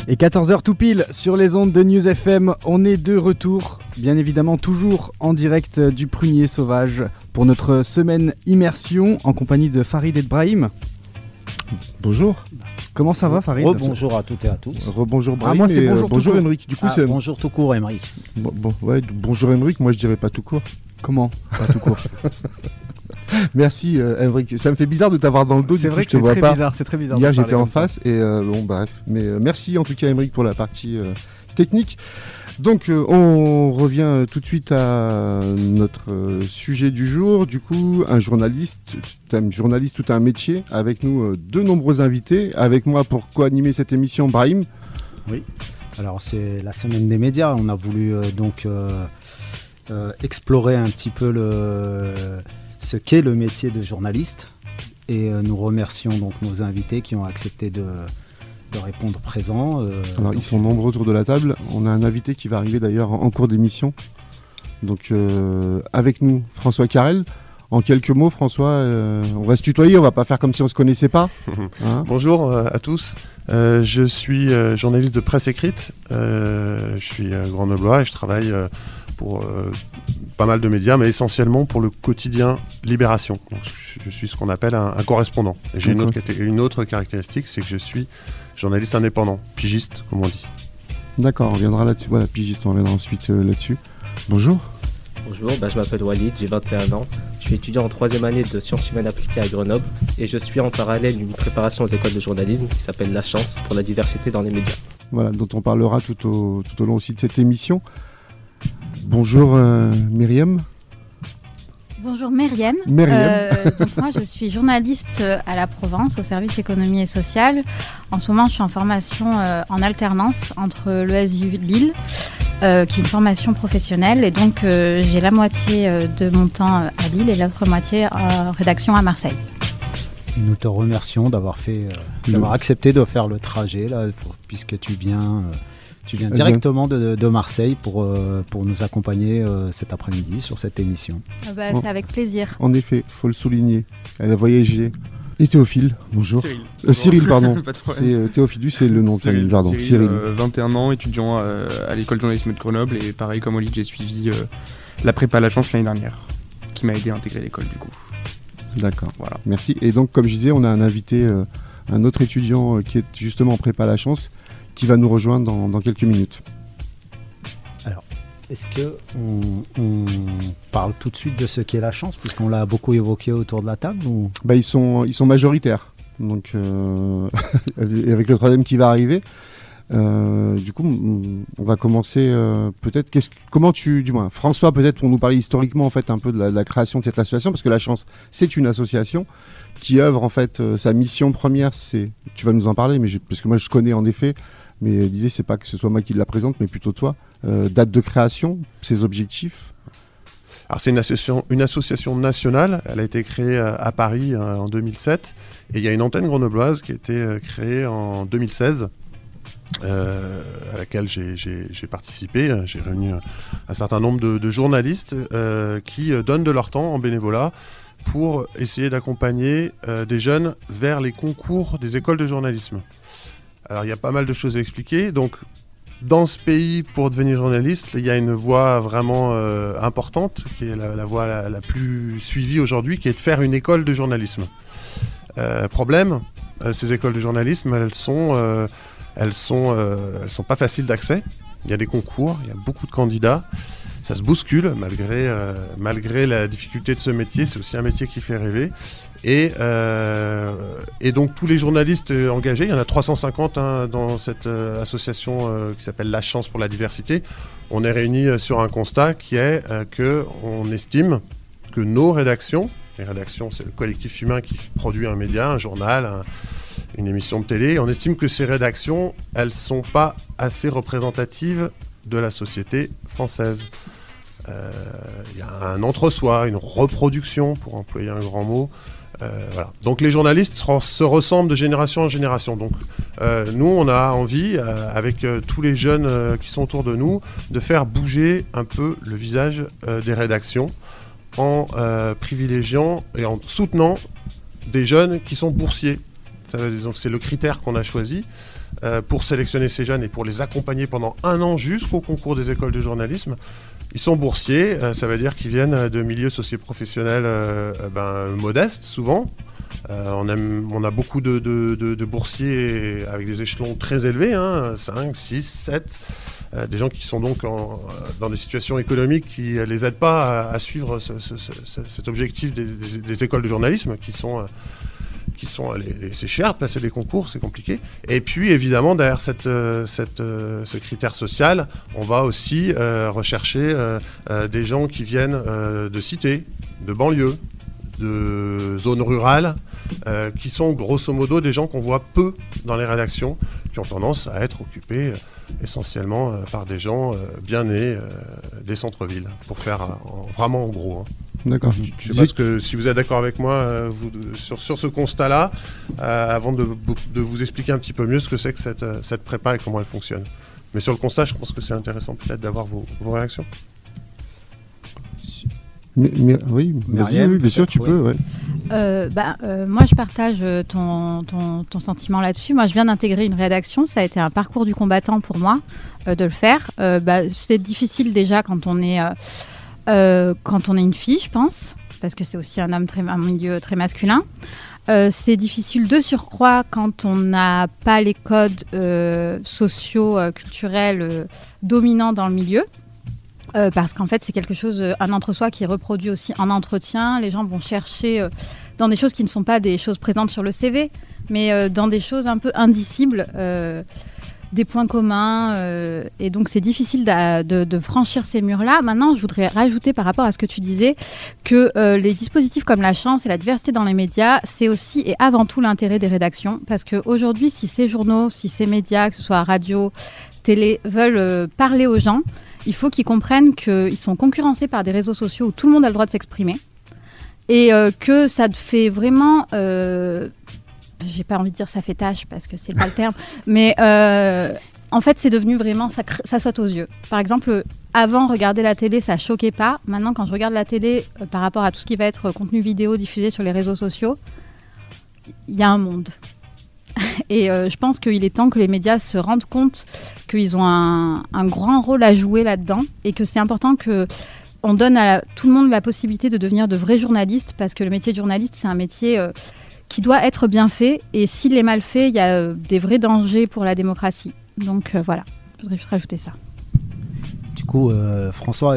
Et 14h tout pile sur les ondes de News FM, on est de retour, bien évidemment toujours en direct du Prunier Sauvage pour notre semaine immersion en compagnie de Farid et de Brahim. Bonjour. Comment ça va Farid ? Bonjour à toutes et à tous. Rebonjour Brahim. Moi c'est bonjour Émeric. Du coup, c'est... Bonjour tout court Émeric. Bonjour Émeric, moi je dirais pas tout court. Comment ? Pas tout court. Merci Émeric, ça me fait bizarre de t'avoir dans le dos. C'est vrai que c'est très bizarre. Hier j'étais en face et bref. Mais merci en tout cas Émeric pour la partie technique. Donc on revient tout de suite à notre sujet du jour. Du coup, un journaliste, tout un métier. Avec nous de nombreux invités. Avec moi pour co-animer cette émission, Brahim. Oui, alors c'est la semaine des médias. On a voulu explorer un petit peu ce qu'est le métier de journaliste. Et nous remercions donc nos invités qui ont accepté de répondre présent. Alors, ils sont nombreux autour de la table. On a un invité qui va arriver d'ailleurs en cours d'émission. Donc avec nous, François Carrel. En quelques mots, François, on va se tutoyer, on va pas faire comme si on se connaissait pas. Hein. Bonjour à tous. Je suis journaliste de presse écrite. Je suis grenoblois et je travaille pour pas mal de médias, mais essentiellement pour le quotidien Libération. Donc, je suis ce qu'on appelle un correspondant. Et j'ai une autre caractéristique, c'est que je suis journaliste indépendant, pigiste, comme on dit. D'accord, on reviendra là-dessus. Voilà, pigiste, on reviendra ensuite là-dessus. Bonjour. Bonjour, je m'appelle Walid, j'ai 21 ans. Je suis étudiant en 3e année de sciences humaines appliquées à Grenoble et je suis en parallèle une préparation aux écoles de journalisme qui s'appelle La Chance pour la diversité dans les médias. Voilà, dont on parlera tout au long aussi de cette émission. Bonjour Myriam. Bonjour Myriam. Donc moi je suis journaliste à la Provence au service économie et sociale. En ce moment je suis en formation en alternance entre l'ESU Lille qui est une formation professionnelle et donc j'ai la moitié de mon temps à Lille et l'autre moitié en rédaction à Marseille. Et nous te remercions d'avoir accepté de faire le trajet là, puisque tu viens directement de Marseille pour nous accompagner cet après-midi sur cette émission. C'est avec plaisir. En effet, faut le souligner. Elle a voyagé. Et Théophile, bonjour. Cyril, pardon. C'est Théophilus, c'est le nom de famille. Pardon, Cyril. 21 ans, étudiant à l'école de journalisme de Grenoble et pareil comme Walid, j'ai suivi la prépa à La Chance l'année dernière, qui m'a aidé à intégrer l'école du coup. D'accord, voilà. Merci. Et donc, comme je disais, on a un invité, un autre étudiant qui est justement en prépa à La Chance, qui va nous rejoindre dans quelques minutes. Alors, est-ce qu'on parle tout de suite de ce qu'est La Chance, puisqu'on l'a beaucoup évoqué autour de la table ou... Ils sont majoritaires. Donc, avec le troisième qui va arriver, du coup, on va commencer peut-être. François, peut-être pour nous parler historiquement en fait un peu de la création de cette association, parce que La Chance, c'est une association qui œuvre en fait. Sa mission première, c'est. Tu vas nous en parler, parce que moi je connais en effet. Mais l'idée, c'est pas que ce soit moi qui la présente, mais plutôt toi. Date de création, ses objectifs. Alors, c'est une association nationale. Elle a été créée à Paris en 2007. Et il y a une antenne grenobloise qui a été créée en 2016, à laquelle j'ai participé. J'ai réuni un certain nombre de journalistes qui donnent de leur temps en bénévolat pour essayer d'accompagner des jeunes vers les concours des écoles de journalisme. Alors, il y a pas mal de choses à expliquer. Donc, dans ce pays, pour devenir journaliste, il y a une voie vraiment importante, qui est la voie la plus suivie aujourd'hui, qui est de faire une école de journalisme. Problème, ces écoles de journalisme, elles sont pas faciles d'accès. Il y a des concours, il y a beaucoup de candidats. Ça se bouscule, malgré la difficulté de ce métier. C'est aussi un métier qui fait rêver. Et donc tous les journalistes engagés, il y en a 350 dans cette association qui s'appelle La Chance pour la diversité. On est réunis sur un constat qui est qu'on estime que nos rédactions, les rédactions c'est le collectif humain qui produit un média, un journal, une émission de télé, on estime que ces rédactions, elles ne sont pas assez représentatives de la société française. Il y a un entre-soi, une reproduction, pour employer un grand mot. Voilà. Donc les journalistes se ressemblent de génération en génération. Donc nous, on a envie, avec tous les jeunes qui sont autour de nous, de faire bouger un peu le visage des rédactions en privilégiant et en soutenant des jeunes qui sont boursiers Donc c'est le critère qu'on a choisi pour sélectionner ces jeunes et pour les accompagner pendant 1 an jusqu'au concours des écoles de journalisme. Ils sont boursiers, ça veut dire qu'ils viennent de milieux socio-professionnels modestes souvent. On a beaucoup de boursiers avec des échelons très élevés, 5, 6, 7. Des gens qui sont donc dans des situations économiques qui ne les aident pas à suivre cet objectif des écoles de journalisme qui sont c'est cher de passer des concours, c'est compliqué. Et puis évidemment derrière ce critère social, on va aussi rechercher des gens qui viennent de cités, de banlieues, de zones rurales, qui sont grosso modo des gens qu'on voit peu dans les rédactions, qui ont tendance à être occupés essentiellement par des gens bien nés des centres-villes, pour faire vraiment en gros. D'accord. Je sais pas si vous êtes d'accord avec moi sur ce constat-là, avant de vous expliquer un petit peu mieux ce que c'est que cette prépa et comment elle fonctionne. Mais sur le constat, je pense que c'est intéressant peut-être d'avoir vos réactions. Oui, Myriam, bien sûr, tu peux. Ouais. Moi, je partage ton sentiment là-dessus. Moi, je viens d'intégrer une rédaction. Ça a été un parcours du combattant pour moi de le faire. C'est difficile déjà quand on est une fille, je pense, parce que c'est aussi un milieu très masculin. C'est difficile de surcroît quand on n'a pas les codes sociaux, culturels dominants dans le milieu. Parce qu'en fait, c'est quelque chose, un entre-soi qui est reproduit aussi en entretien. Les gens vont chercher dans des choses qui ne sont pas des choses présentes sur le CV, mais dans des choses un peu indicibles, des points communs. Et donc, c'est difficile de franchir ces murs-là. Maintenant, je voudrais rajouter par rapport à ce que tu disais que les dispositifs comme la chance et la diversité dans les médias, c'est aussi et avant tout l'intérêt des rédactions. Parce qu'aujourd'hui, si ces journaux, si ces médias, que ce soit radio, télé, veulent parler aux gens, il faut qu'ils comprennent qu'ils sont concurrencés par des réseaux sociaux où tout le monde a le droit de s'exprimer et que ça fait vraiment... j'ai pas envie de dire ça fait tâche parce que c'est pas le terme, mais en fait c'est devenu vraiment... Ça saute aux yeux. Par exemple, avant, regarder la télé, ça choquait pas. Maintenant, quand je regarde la télé par rapport à tout ce qui va être contenu vidéo diffusé sur les réseaux sociaux, il y a un monde. Et je pense qu'il est temps que les médias se rendent compte qu'ils ont un grand rôle à jouer là-dedans et que c'est important qu'on donne à tout le monde la possibilité de devenir de vrais journalistes, parce que le métier de journaliste, c'est un métier qui doit être bien fait, et s'il est mal fait, il y a des vrais dangers pour la démocratie. Donc voilà, je voudrais juste rajouter ça. Du coup, François,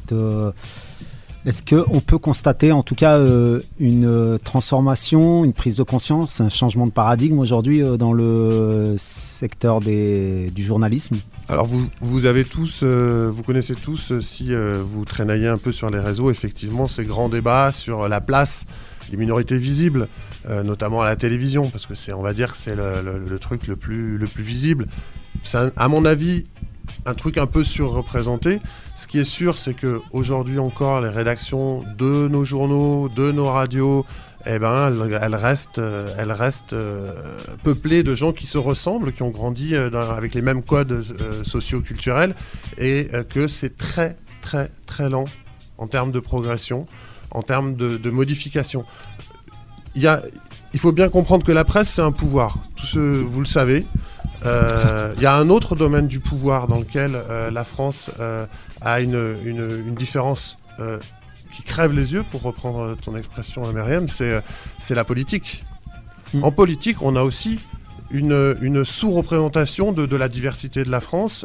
est-ce qu'on peut constater en tout cas une transformation, une prise de conscience, un changement de paradigme aujourd'hui dans le secteur du journalisme ? Alors vous avez tous, vous connaissez tous, si vous traînaillez un peu sur les réseaux, effectivement ces grands débats sur la place des minorités visibles, notamment à la télévision, parce que on va dire que c'est le truc le plus visible. C'est à mon avis un truc un peu surreprésenté. Ce qui est sûr, c'est qu'aujourd'hui encore, les rédactions de nos journaux, de nos radios, elles restent peuplées de gens qui se ressemblent, qui ont grandi avec les mêmes codes socio-culturels, et que c'est très, très, très lent en termes de progression, en termes de modification. Il faut bien comprendre que la presse, c'est un pouvoir. Vous le savez. Il y a un autre domaine du pouvoir dans lequel la France a une différence qui crève les yeux, pour reprendre ton expression, Myriam, c'est la politique. En politique, on a aussi une sous-représentation de la diversité de la France.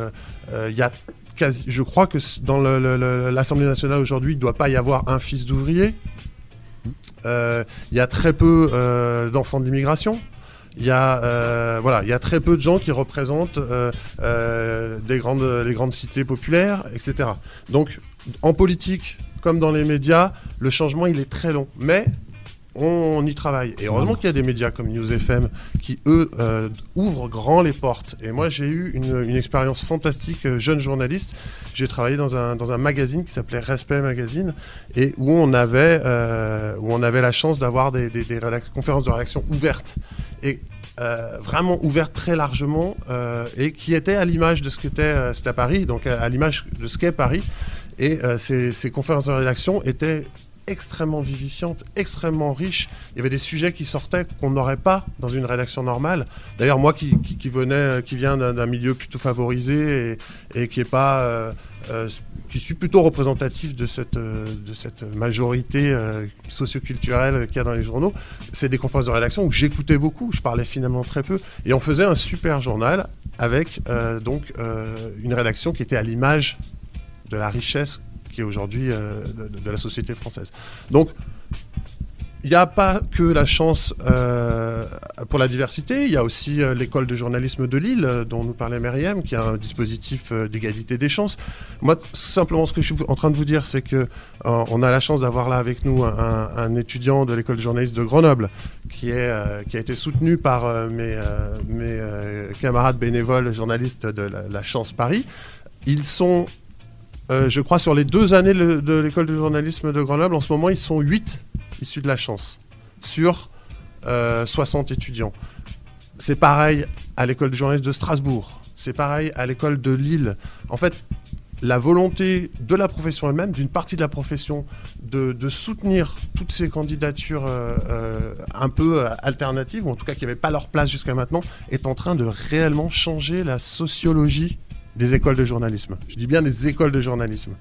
Je crois que dans l'Assemblée nationale aujourd'hui, il ne doit pas y avoir un fils d'ouvrier. Il y a très peu d'enfants de l'immigration. Il y a très peu de gens qui représentent les grandes cités populaires, etc. Donc, en politique, comme dans les médias, le changement, il est très long. Mais on y travaille. Et heureusement qu'il y a des médias comme News FM qui, eux, ouvrent grand les portes. Et moi, j'ai eu une expérience fantastique, jeune journaliste. J'ai travaillé dans un magazine qui s'appelait Respect Magazine, et où on avait la chance d'avoir des conférences de rédaction ouvertes. Et vraiment ouvertes très largement, et qui étaient à l'image de ce qu'était c'était à Paris, donc à l'image de ce qu'est Paris. Et ces conférences de rédaction étaient extrêmement vivifiante, extrêmement riche. Il y avait des sujets qui sortaient qu'on n'aurait pas dans une rédaction normale. D'ailleurs, moi qui viens d'un milieu plutôt favorisé et qui est pas... qui suis plutôt représentatif de cette majorité socioculturelle qu'il y a dans les journaux, c'est des conférences de rédaction où j'écoutais beaucoup, je parlais finalement très peu, et on faisait un super journal avec une rédaction qui était à l'image de la richesse qui est aujourd'hui de la société française. Donc, il n'y a pas que la chance pour la diversité, il y a aussi l'école de journalisme de Lille, dont nous parlait Myriam, qui a un dispositif d'égalité des chances. Moi, simplement, ce que je suis en train de vous dire, c'est qu'on a la chance d'avoir là avec nous un étudiant de l'école de journalisme de Grenoble, qui a été soutenu par mes camarades bénévoles journalistes de la Chance Paris. Ils sont... je crois sur les 2 années de l'école de journalisme de Grenoble, en ce moment, ils sont 8 issus de la Chance sur 60 étudiants. C'est pareil à l'école de journalisme de Strasbourg. C'est pareil à l'école de Lille. En fait, la volonté de la profession elle-même, d'une partie de la profession, de soutenir toutes ces candidatures un peu alternatives, ou en tout cas qui n'avaient pas leur place jusqu'à maintenant, est en train de réellement changer la sociologie des écoles de journalisme. Je dis bien des écoles de journalisme.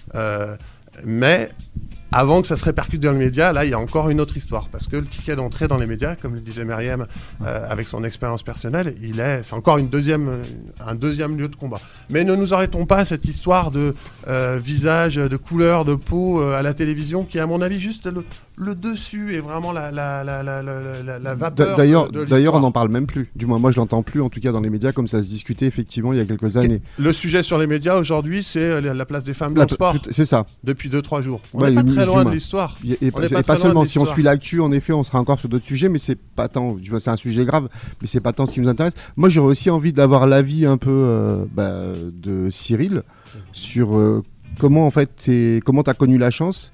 Mais avant que ça se répercute dans les médias, là, il y a encore une autre histoire. Parce que le ticket d'entrée dans les médias, comme le disait Myriam, avec son expérience personnelle, c'est encore un deuxième lieu de combat. Mais ne nous arrêtons pas à cette histoire de visage, de couleur, de peau à la télévision, qui est à mon avis juste le dessus et vraiment la vapeur. D'ailleurs, on n'en parle même plus. Du moins, moi, je l'entends plus, en tout cas dans les médias, comme ça se discutait effectivement il y a quelques années. Le sujet sur les médias aujourd'hui, c'est la place des femmes dans le sport. C'est ça. Depuis 2-3 jours. On n'est pas très loin de l'histoire. Et pas seulement, si on suit l'actu, en effet, on sera encore sur d'autres sujets, mais c'est pas tant. C'est un sujet grave, mais c'est pas tant ce qui nous intéresse. Moi, j'aurais aussi envie d'avoir l'avis un peu de Cyril sur comment en fait comment t'as connu la Chance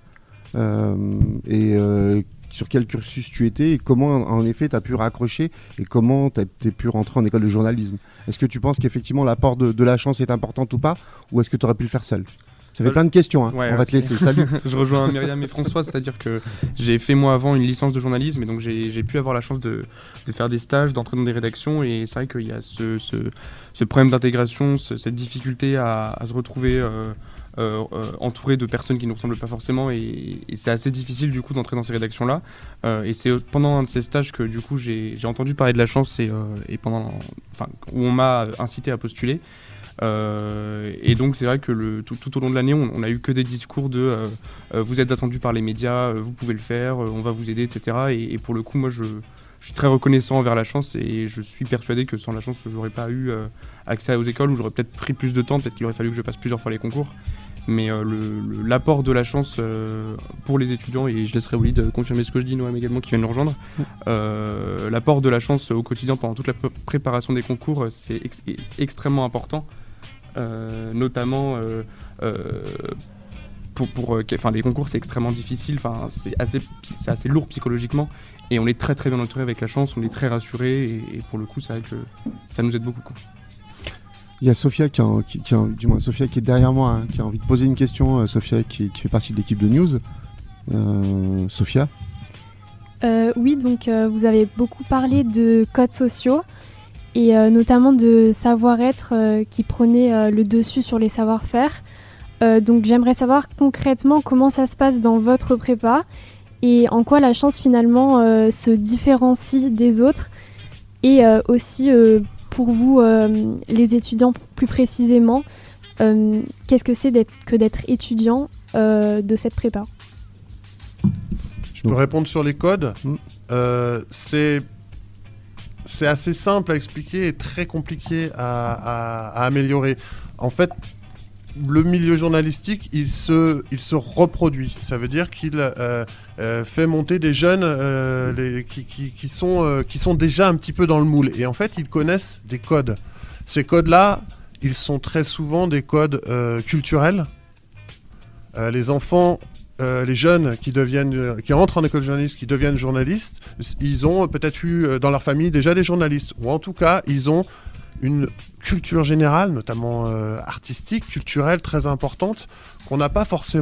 et sur quel cursus tu étais et comment en effet tu as pu raccrocher et comment tu as pu rentrer en école de journalisme. Est-ce que tu penses qu'effectivement l'apport de la Chance est important ou pas, ou est-ce que tu aurais pu le faire seul? Ça fait plein de questions, hein. Ouais, on va te laisser. Salut. Je rejoins Myriam et François, c'est-à-dire que j'ai fait moi avant une licence de journalisme et donc j'ai pu avoir la chance de faire des stages, d'entrer dans des rédactions, et c'est vrai qu'il y a ce problème d'intégration, cette difficulté à se retrouver entouré de personnes qui ne nous ressemblent pas forcément, et c'est assez difficile du coup d'entrer dans ces rédactions-là. Et c'est pendant un de ces stages que du coup j'ai entendu parler de la Chance et où on m'a incité à postuler. Et donc c'est vrai que tout au long de l'année on a eu que des discours de vous êtes attendu par les médias, vous pouvez le faire, on va vous aider, etc. Et pour le coup moi je suis très reconnaissant envers la Chance, et je suis persuadé que sans la Chance j'aurais pas eu accès aux écoles, ou j'aurais peut-être pris plus de temps, peut-être qu'il aurait fallu que je passe plusieurs fois les concours. Mais l'apport de la Chance pour les étudiants, et je laisserai Walid confirmer ce que je dis, Noam également qui vient de nous rejoindre, l'apport de la Chance au quotidien pendant toute la préparation des concours, c'est extrêmement important. Notamment les concours c'est extrêmement difficile, c'est assez lourd psychologiquement, et on est très très bien entouré avec la Chance, on est très rassuré, et pour le coup c'est vrai que ça nous aide beaucoup, quoi. Il y a Sophia Sophia qui est derrière moi, hein, qui a envie de poser une question. Sophia qui fait partie de l'équipe de News. Sophia. Oui, donc vous avez beaucoup parlé de codes sociaux et notamment de savoir-être qui prenait le dessus sur les savoir-faire. Donc j'aimerais savoir concrètement comment ça se passe dans votre prépa et en quoi la Chance finalement se différencie des autres, et aussi pour vous, les étudiants plus précisément, qu'est-ce que c'est d'être étudiant de cette prépa? Je peux répondre sur les codes. C'est assez simple à expliquer et très compliqué à améliorer. En fait, le milieu journalistique, il se reproduit. Ça veut dire qu'il fait monter des jeunes qui sont déjà un petit peu dans le moule. Et en fait, ils connaissent des codes. Ces codes-là, ils sont très souvent des codes culturels. Les enfants, les jeunes qui entrent en école de journalisme, qui deviennent journalistes, ils ont peut-être eu dans leur famille déjà des journalistes. Ou en tout cas, ils ont une culture générale, notamment artistique, culturelle, très importante, qu'on n'a pas forcément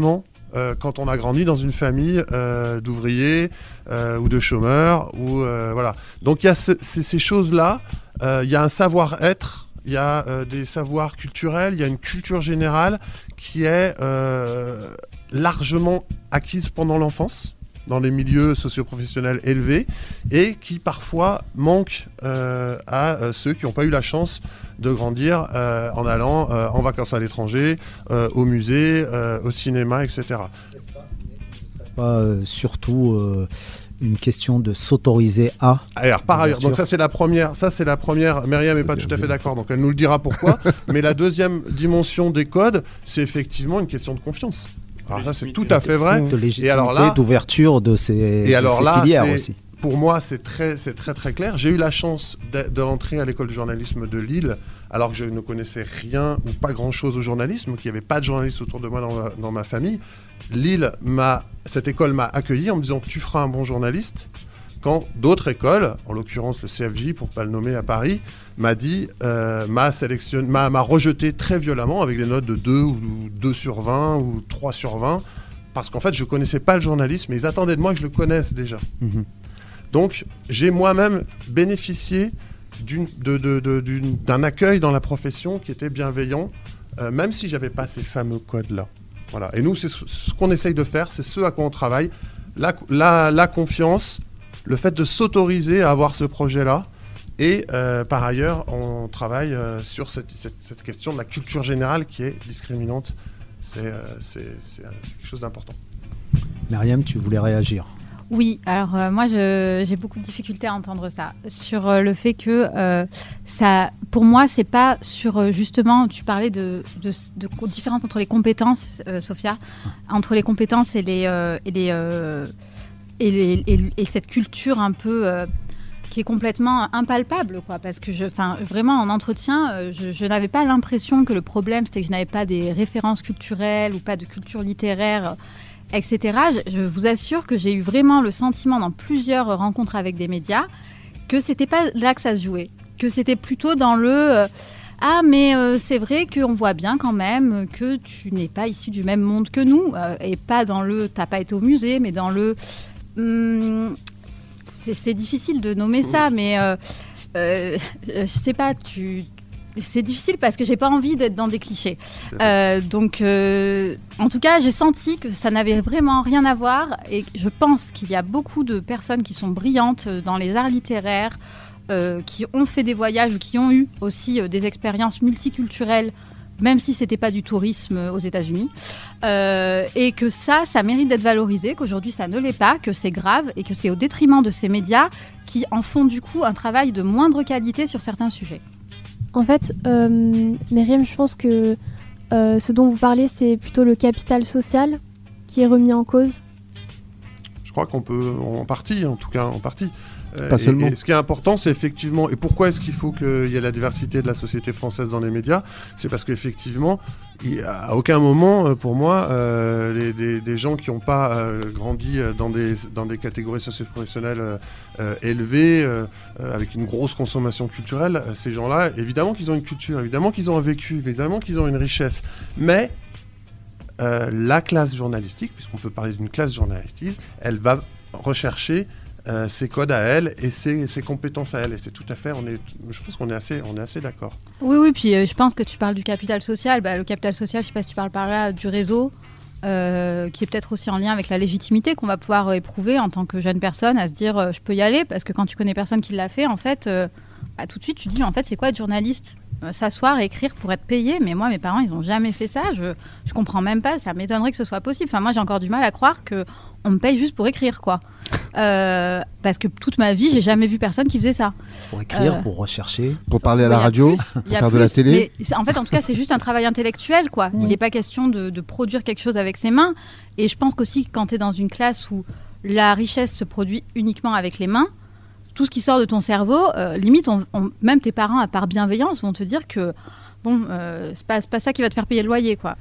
quand on a grandi dans une famille d'ouvriers ou de chômeurs. Voilà. Donc il y a ces choses-là, il y a un savoir-être, il y a des savoirs culturels, il y a une culture générale qui est largement acquise pendant l'enfance, dans les milieux socio-professionnels élevés, et qui parfois manque à ceux qui n'ont pas eu la chance de grandir en allant en vacances à l'étranger, au musée, au cinéma, etc. Pas surtout une question de s'autoriser à. Alors, par ailleurs, donc ça c'est la première. Myriam n'est pas tout à fait d'accord, donc elle nous le dira pourquoi. Mais la deuxième dimension des codes, c'est effectivement une question de confiance. Alors ça c'est tout à fait vrai. De légitimité, d'ouverture de ces filières aussi. Pour moi, c'est très très clair. J'ai eu la chance de rentrer à l'école de journalisme de Lille, alors que je ne connaissais rien ou pas grand-chose au journalisme, qu'il n'y avait pas de journalistes autour de moi dans ma famille. Lille, cette école m'a accueilli en me disant « tu feras un bon journaliste », quand d'autres écoles, en l'occurrence le CFJ, pour ne pas le nommer à Paris, m'a rejeté très violemment avec des notes de 2 ou 2 sur 20 ou 3 sur 20, parce qu'en fait je ne connaissais pas le journalisme, mais ils attendaient de moi que je le connaisse déjà. Mmh. Donc, j'ai moi-même bénéficié d'un accueil dans la profession qui était bienveillant, même si je n'avais pas ces fameux codes-là. Voilà. Et nous, c'est ce qu'on essaye de faire, c'est ce à quoi on travaille. La confiance, le fait de s'autoriser à avoir ce projet-là. Et par ailleurs, on travaille sur cette question de la culture générale qui est discriminante. C'est quelque chose d'important. Myriam, tu voulais réagir ? Oui, alors moi j'ai beaucoup de difficultés à entendre ça, sur le fait que ça, pour moi c'est pas sur justement, tu parlais de différence entre les compétences, Sophia, entre les compétences et cette culture un peu qui est complètement impalpable, quoi, parce que vraiment en entretien, je n'avais pas l'impression que le problème c'était que je n'avais pas des références culturelles ou pas de culture littéraire, etc. Je vous assure que j'ai eu vraiment le sentiment dans plusieurs rencontres avec des médias que c'était pas là que ça se jouait, que c'était plutôt dans le mais c'est vrai qu'on voit bien quand même que tu n'es pas issu du même monde que nous, et pas dans le t'as pas été au musée, mais dans le c'est difficile de nommer ça, mais je sais pas, c'est difficile parce que j'ai pas envie d'être dans des clichés. Donc, en tout cas, j'ai senti que ça n'avait vraiment rien à voir, et je pense qu'il y a beaucoup de personnes qui sont brillantes dans les arts littéraires, qui ont fait des voyages ou qui ont eu aussi des expériences multiculturelles, même si c'était pas du tourisme aux États-Unis, et que ça mérite d'être valorisé, qu'aujourd'hui ça ne l'est pas, que c'est grave et que c'est au détriment de ces médias qui en font du coup un travail de moindre qualité sur certains sujets. En fait, Myriam, je pense que ce dont vous parlez, c'est plutôt le capital social qui est remis en cause. Je crois qu'on peut, en partie. Pas seulement. Et ce qui est important, c'est effectivement, et pourquoi est-ce qu'il faut qu'il y ait la diversité de la société française dans les médias ? C'est parce qu'effectivement, à aucun moment, pour moi, des gens qui n'ont pas grandi dans des catégories socio-professionnelles élevées, avec une grosse consommation culturelle, ces gens-là, évidemment qu'ils ont une culture, évidemment qu'ils ont un vécu, évidemment qu'ils ont une richesse, mais la classe journalistique, puisqu'on peut parler d'une classe journalistique, elle va rechercher ses codes à elle et ses compétences à elle, et c'est tout à fait, je pense qu'on est assez d'accord. Oui, puis je pense que tu parles du capital social. Le capital social, je sais pas si tu parles par là du réseau, qui est peut-être aussi en lien avec la légitimité qu'on va pouvoir éprouver en tant que jeune personne, à se dire je peux y aller, parce que quand tu connais personne qui l'a fait, en fait, tout de suite tu dis en fait c'est quoi être journaliste ? S'asseoir et écrire pour être payé, mais moi mes parents ils n'ont jamais fait ça, je comprends même pas, ça m'étonnerait que ce soit possible. Enfin, moi j'ai encore du mal à croire qu'on me paye juste pour écrire, quoi. Parce que toute ma vie j'ai jamais vu personne qui faisait ça. Pour écrire, pour rechercher, pour parler à la radio, pour faire de la télé. Mais en fait, en tout cas, c'est juste un travail intellectuel, quoi. Il n'est pas question de produire quelque chose avec ses mains. Et je pense qu'aussi quand tu es dans une classe où la richesse se produit uniquement avec les mains, tout ce qui sort de ton cerveau, limite, même tes parents, à part bienveillance, vont te dire que bon, c'est pas ça qui va te faire payer le loyer, quoi.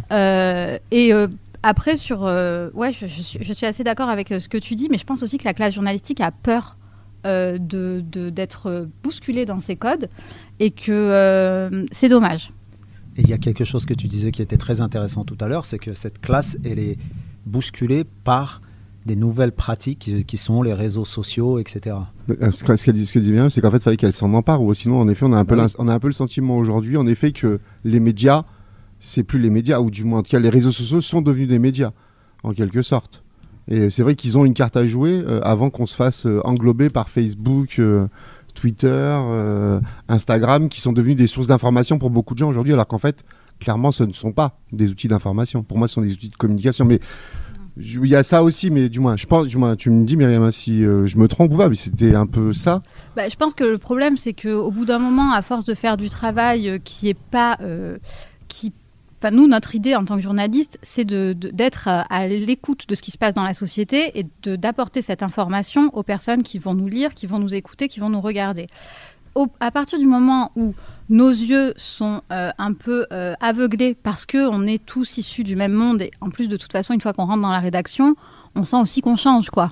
Après, je suis assez d'accord avec ce que tu dis, mais je pense aussi que la classe journalistique a peur d'être bousculée dans ses codes, et que c'est dommage. Et il y a quelque chose que tu disais qui était très intéressant tout à l'heure, c'est que cette classe, elle est bousculé par des nouvelles pratiques qui sont les réseaux sociaux, etc. Ce qu'elle dit bien, c'est qu'en fait, il fallait qu'elle s'en empare, ou sinon, en effet, on a un peu le sentiment aujourd'hui, en effet, que les médias, c'est plus les médias, ou du moins, en tout cas, les réseaux sociaux sont devenus des médias, en quelque sorte. Et c'est vrai qu'ils ont une carte à jouer avant qu'on se fasse englober par Facebook, Twitter, Instagram, qui sont devenus des sources d'information pour beaucoup de gens aujourd'hui, alors qu'en fait, clairement, ce ne sont pas des outils d'information. Pour moi, ce sont des outils de communication. Mais il y a ça aussi, mais du moins, tu me dis, Myriam, si je me trompe ou pas, mais c'était un peu ça. Je pense que le problème, c'est qu'au bout d'un moment, à force de faire du travail qui n'est pas... nous, notre idée en tant que journaliste, c'est d'être à l'écoute de ce qui se passe dans la société et d'apporter cette information aux personnes qui vont nous lire, qui vont nous écouter, qui vont nous regarder. À partir du moment où nos yeux sont un peu aveuglés parce qu'on est tous issus du même monde, et en plus, de toute façon, une fois qu'on rentre dans la rédaction, on sent aussi qu'on change, quoi.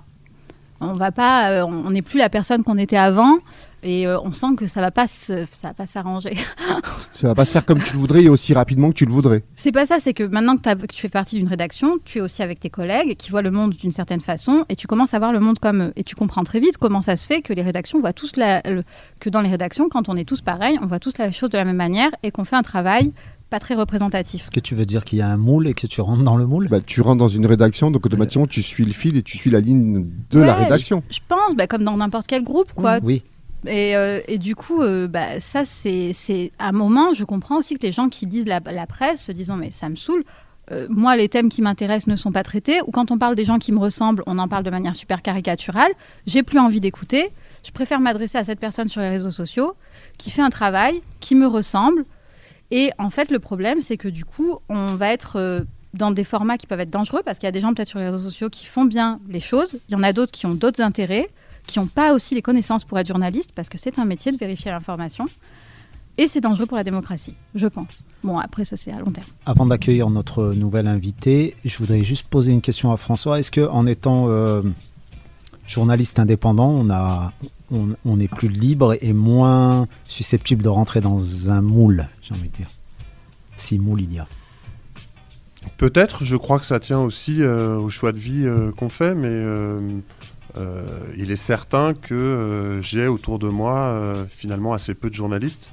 On n'est plus la personne qu'on était avant, et on sent que ça va pas s'arranger. Ça va pas se faire comme tu le voudrais et aussi rapidement que tu le voudrais. C'est pas ça, c'est que maintenant que tu fais partie d'une rédaction, tu es aussi avec tes collègues qui voient le monde d'une certaine façon, et tu commences à voir le monde comme eux. Et tu comprends très vite comment ça se fait que les rédactions voient tous que dans les rédactions, quand on est tous pareils, on voit tous la chose de la même manière et qu'on fait un travail pas très représentatif. Est-ce que tu veux dire qu'il y a un moule et que tu rentres dans le moule ? Tu rentres dans une rédaction, donc automatiquement tu suis le fil et tu suis la ligne de la rédaction. Je pense, comme dans n'importe quel groupe, quoi. Oui. Et du coup, ça, c'est à un moment, je comprends aussi que les gens qui lisent la presse se disent non, mais ça me saoule. Moi, les thèmes qui m'intéressent ne sont pas traités. Ou quand on parle des gens qui me ressemblent, on en parle de manière super caricaturale. J'ai plus envie d'écouter. Je préfère m'adresser à cette personne sur les réseaux sociaux qui fait un travail qui me ressemble. Et en fait, le problème, c'est que du coup, on va être dans des formats qui peuvent être dangereux parce qu'il y a des gens peut-être sur les réseaux sociaux qui font bien les choses. Il y en a d'autres qui ont d'autres intérêts, qui n'ont pas aussi les connaissances pour être journaliste, parce que c'est un métier de vérifier l'information. Et c'est dangereux pour la démocratie, je pense. Bon, après, ça, c'est à long terme. Avant d'accueillir notre nouvel invité, je voudrais juste poser une question à François. Est-ce qu'en étant journaliste indépendant, on est plus libre et moins susceptible de rentrer dans un moule, j'ai envie de dire, si moule il y a? Peut-être, je crois que ça tient aussi au choix de vie qu'on fait, mais il est certain que j'ai autour de moi finalement assez peu de journalistes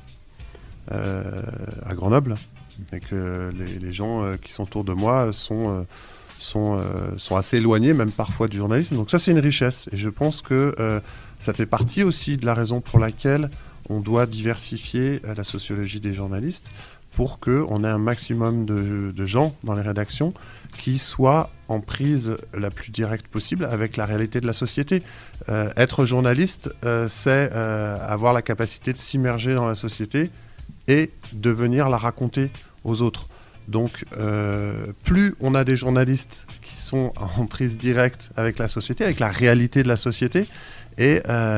à Grenoble, et que les gens qui sont autour de moi sont assez éloignés, même parfois du journalisme. Donc ça, c'est une richesse, et je pense que ça fait partie aussi de la raison pour laquelle on doit diversifier la sociologie des journalistes, pour qu'on ait un maximum de gens dans les rédactions qui soient en prise la plus directe possible avec la réalité de la société. Être journaliste, c'est avoir la capacité de s'immerger dans la société et de venir la raconter aux autres. Donc, plus on a des journalistes qui sont en prise directe avec la société, avec la réalité de la société, et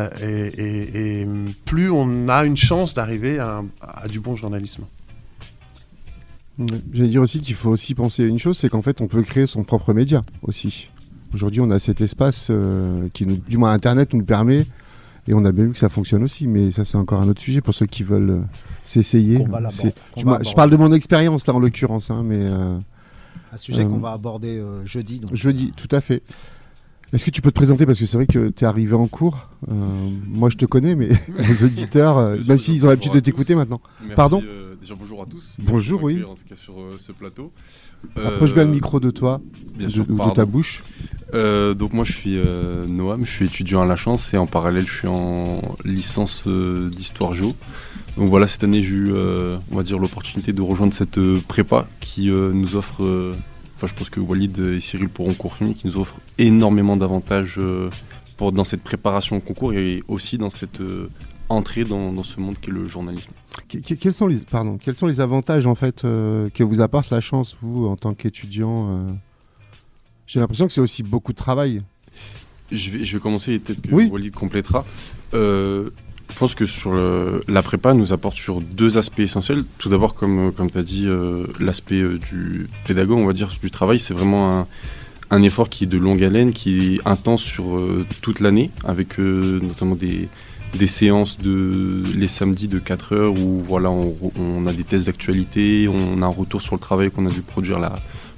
plus on a une chance d'arriver à du bon journalisme. J'allais dire aussi qu'il faut aussi penser à une chose, c'est qu'en fait on peut créer son propre média aussi. Aujourd'hui on a cet espace qui du moins Internet nous le permet, et on a bien vu que ça fonctionne aussi, mais ça c'est encore un autre sujet pour ceux qui veulent s'essayer. Je parle de mon expérience là en l'occurrence, mais un sujet qu'on va aborder jeudi. Donc. Jeudi, tout à fait. Est-ce que tu peux te présenter, parce que c'est vrai que tu es arrivé en cours. Moi je te connais, mais les auditeurs, même s'ils ont l'habitude de t'écouter maintenant. Merci, pardon. Déjà bonjour à tous. Bonjour, oui. En tout cas sur ce plateau. Approche bien le micro de toi, bien sûr, de ta bouche. Donc moi je suis Noam, je suis étudiant à La Chance, et en parallèle je suis en licence d'histoire géo. Donc voilà, cette année j'ai eu on va dire l'opportunité de rejoindre cette prépa qui nous offre, je pense que Walid et Cyril pourront confirmer, qui nous offre énormément d'avantages dans cette préparation au concours, et aussi dans cette entrée dans ce monde qu'est le journalisme. Quels sont les avantages en fait que vous apporte La Chance, vous, en tant qu'étudiant J'ai l'impression que c'est aussi beaucoup de travail. Je vais commencer, et peut-être que Walid complétera. Je pense que sur la prépa nous apporte sur deux aspects essentiels. Tout d'abord, comme tu as dit, l'aspect du pédagogue, on va dire, du travail, c'est vraiment un effort qui est de longue haleine, qui est intense sur toute l'année, avec notamment des séances les samedis de 4 heures où voilà, on a des tests d'actualité, on a un retour sur le travail qu'on a dû produire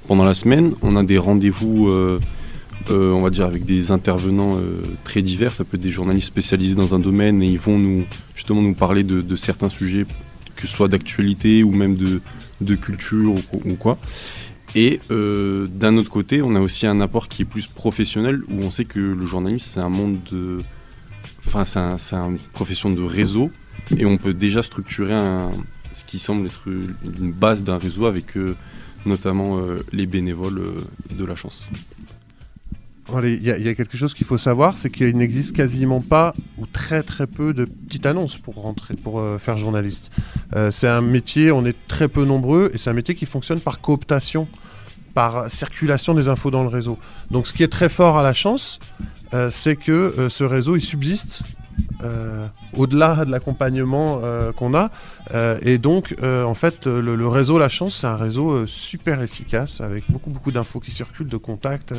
pendant la semaine. On a des rendez-vous, on va dire, avec des intervenants très divers. Ça peut être des journalistes spécialisés dans un domaine et ils vont nous parler de certains sujets, que ce soit d'actualité ou même de culture ou quoi. Et d'un autre côté, on a aussi un apport qui est plus professionnel, où on sait que le journalisme, c'est un monde c'est une profession de réseau, et on peut déjà structurer ce qui semble être une base d'un réseau avec notamment les bénévoles de la chance. Il y a quelque chose qu'il faut savoir, c'est qu'il n'existe quasiment pas ou très très peu de petites annonces pour faire journaliste. C'est un métier, on est très peu nombreux, et c'est un métier qui fonctionne par cooptation, par circulation des infos dans le réseau. Donc ce qui est très fort à la chance, c'est que ce réseau il subsiste au-delà de l'accompagnement qu'on a, et donc en fait le réseau La Chance, c'est un réseau super efficace avec beaucoup d'infos qui circulent, de contacts,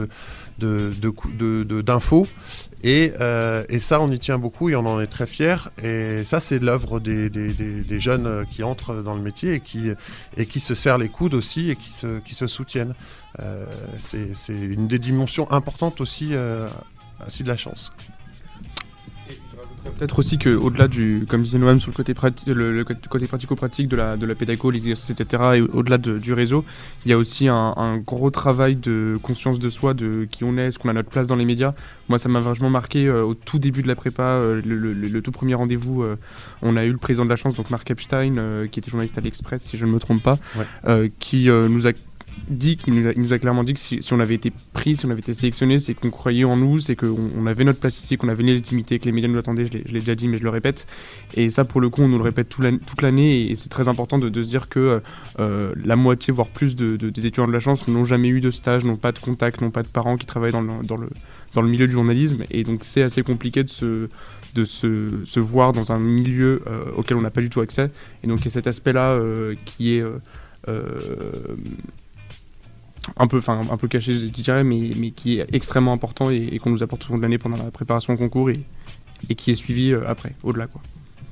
d'infos, et ça on y tient beaucoup et on en est très fiers, et ça c'est l'œuvre des jeunes qui entrent dans le métier et qui se serrent les coudes aussi et qui se soutiennent. C'est une des dimensions importantes aussi de La Chance. Peut-être aussi qu'au-delà comme disait Noam, sur le côté pratico-pratique de la pédago, les exercices, etc., et au-delà du réseau, il y a aussi un gros travail de conscience de soi, de qui on est, est-ce qu'on a notre place dans les médias. Moi, ça m'a vachement marqué au tout début de la prépa, le tout premier rendez-vous. On a eu le président de La Chance, donc Marc Epstein, qui était journaliste à l'Express, si je ne me trompe pas, qui nous a il nous a clairement dit que si on avait été pris, si on avait été sélectionné, c'est qu'on croyait en nous, c'est qu'on avait notre place ici, qu'on avait une légitimité, que les médias nous attendaient, je l'ai déjà dit mais je le répète, et ça pour le coup on nous le répète toute l'année, et c'est très important de se dire que la moitié voire plus des étudiants de La Chance n'ont jamais eu de stage, n'ont pas de contact, n'ont pas de parents qui travaillent dans le milieu du journalisme, et donc c'est assez compliqué de se voir dans un milieu auquel on n'a pas du tout accès, et donc il y a cet aspect-là qui est un peu caché, je dirais, mais qui est extrêmement important et qu'on nous apporte tout au long de l'année pendant la préparation au concours et qui est suivi après, au-delà, quoi.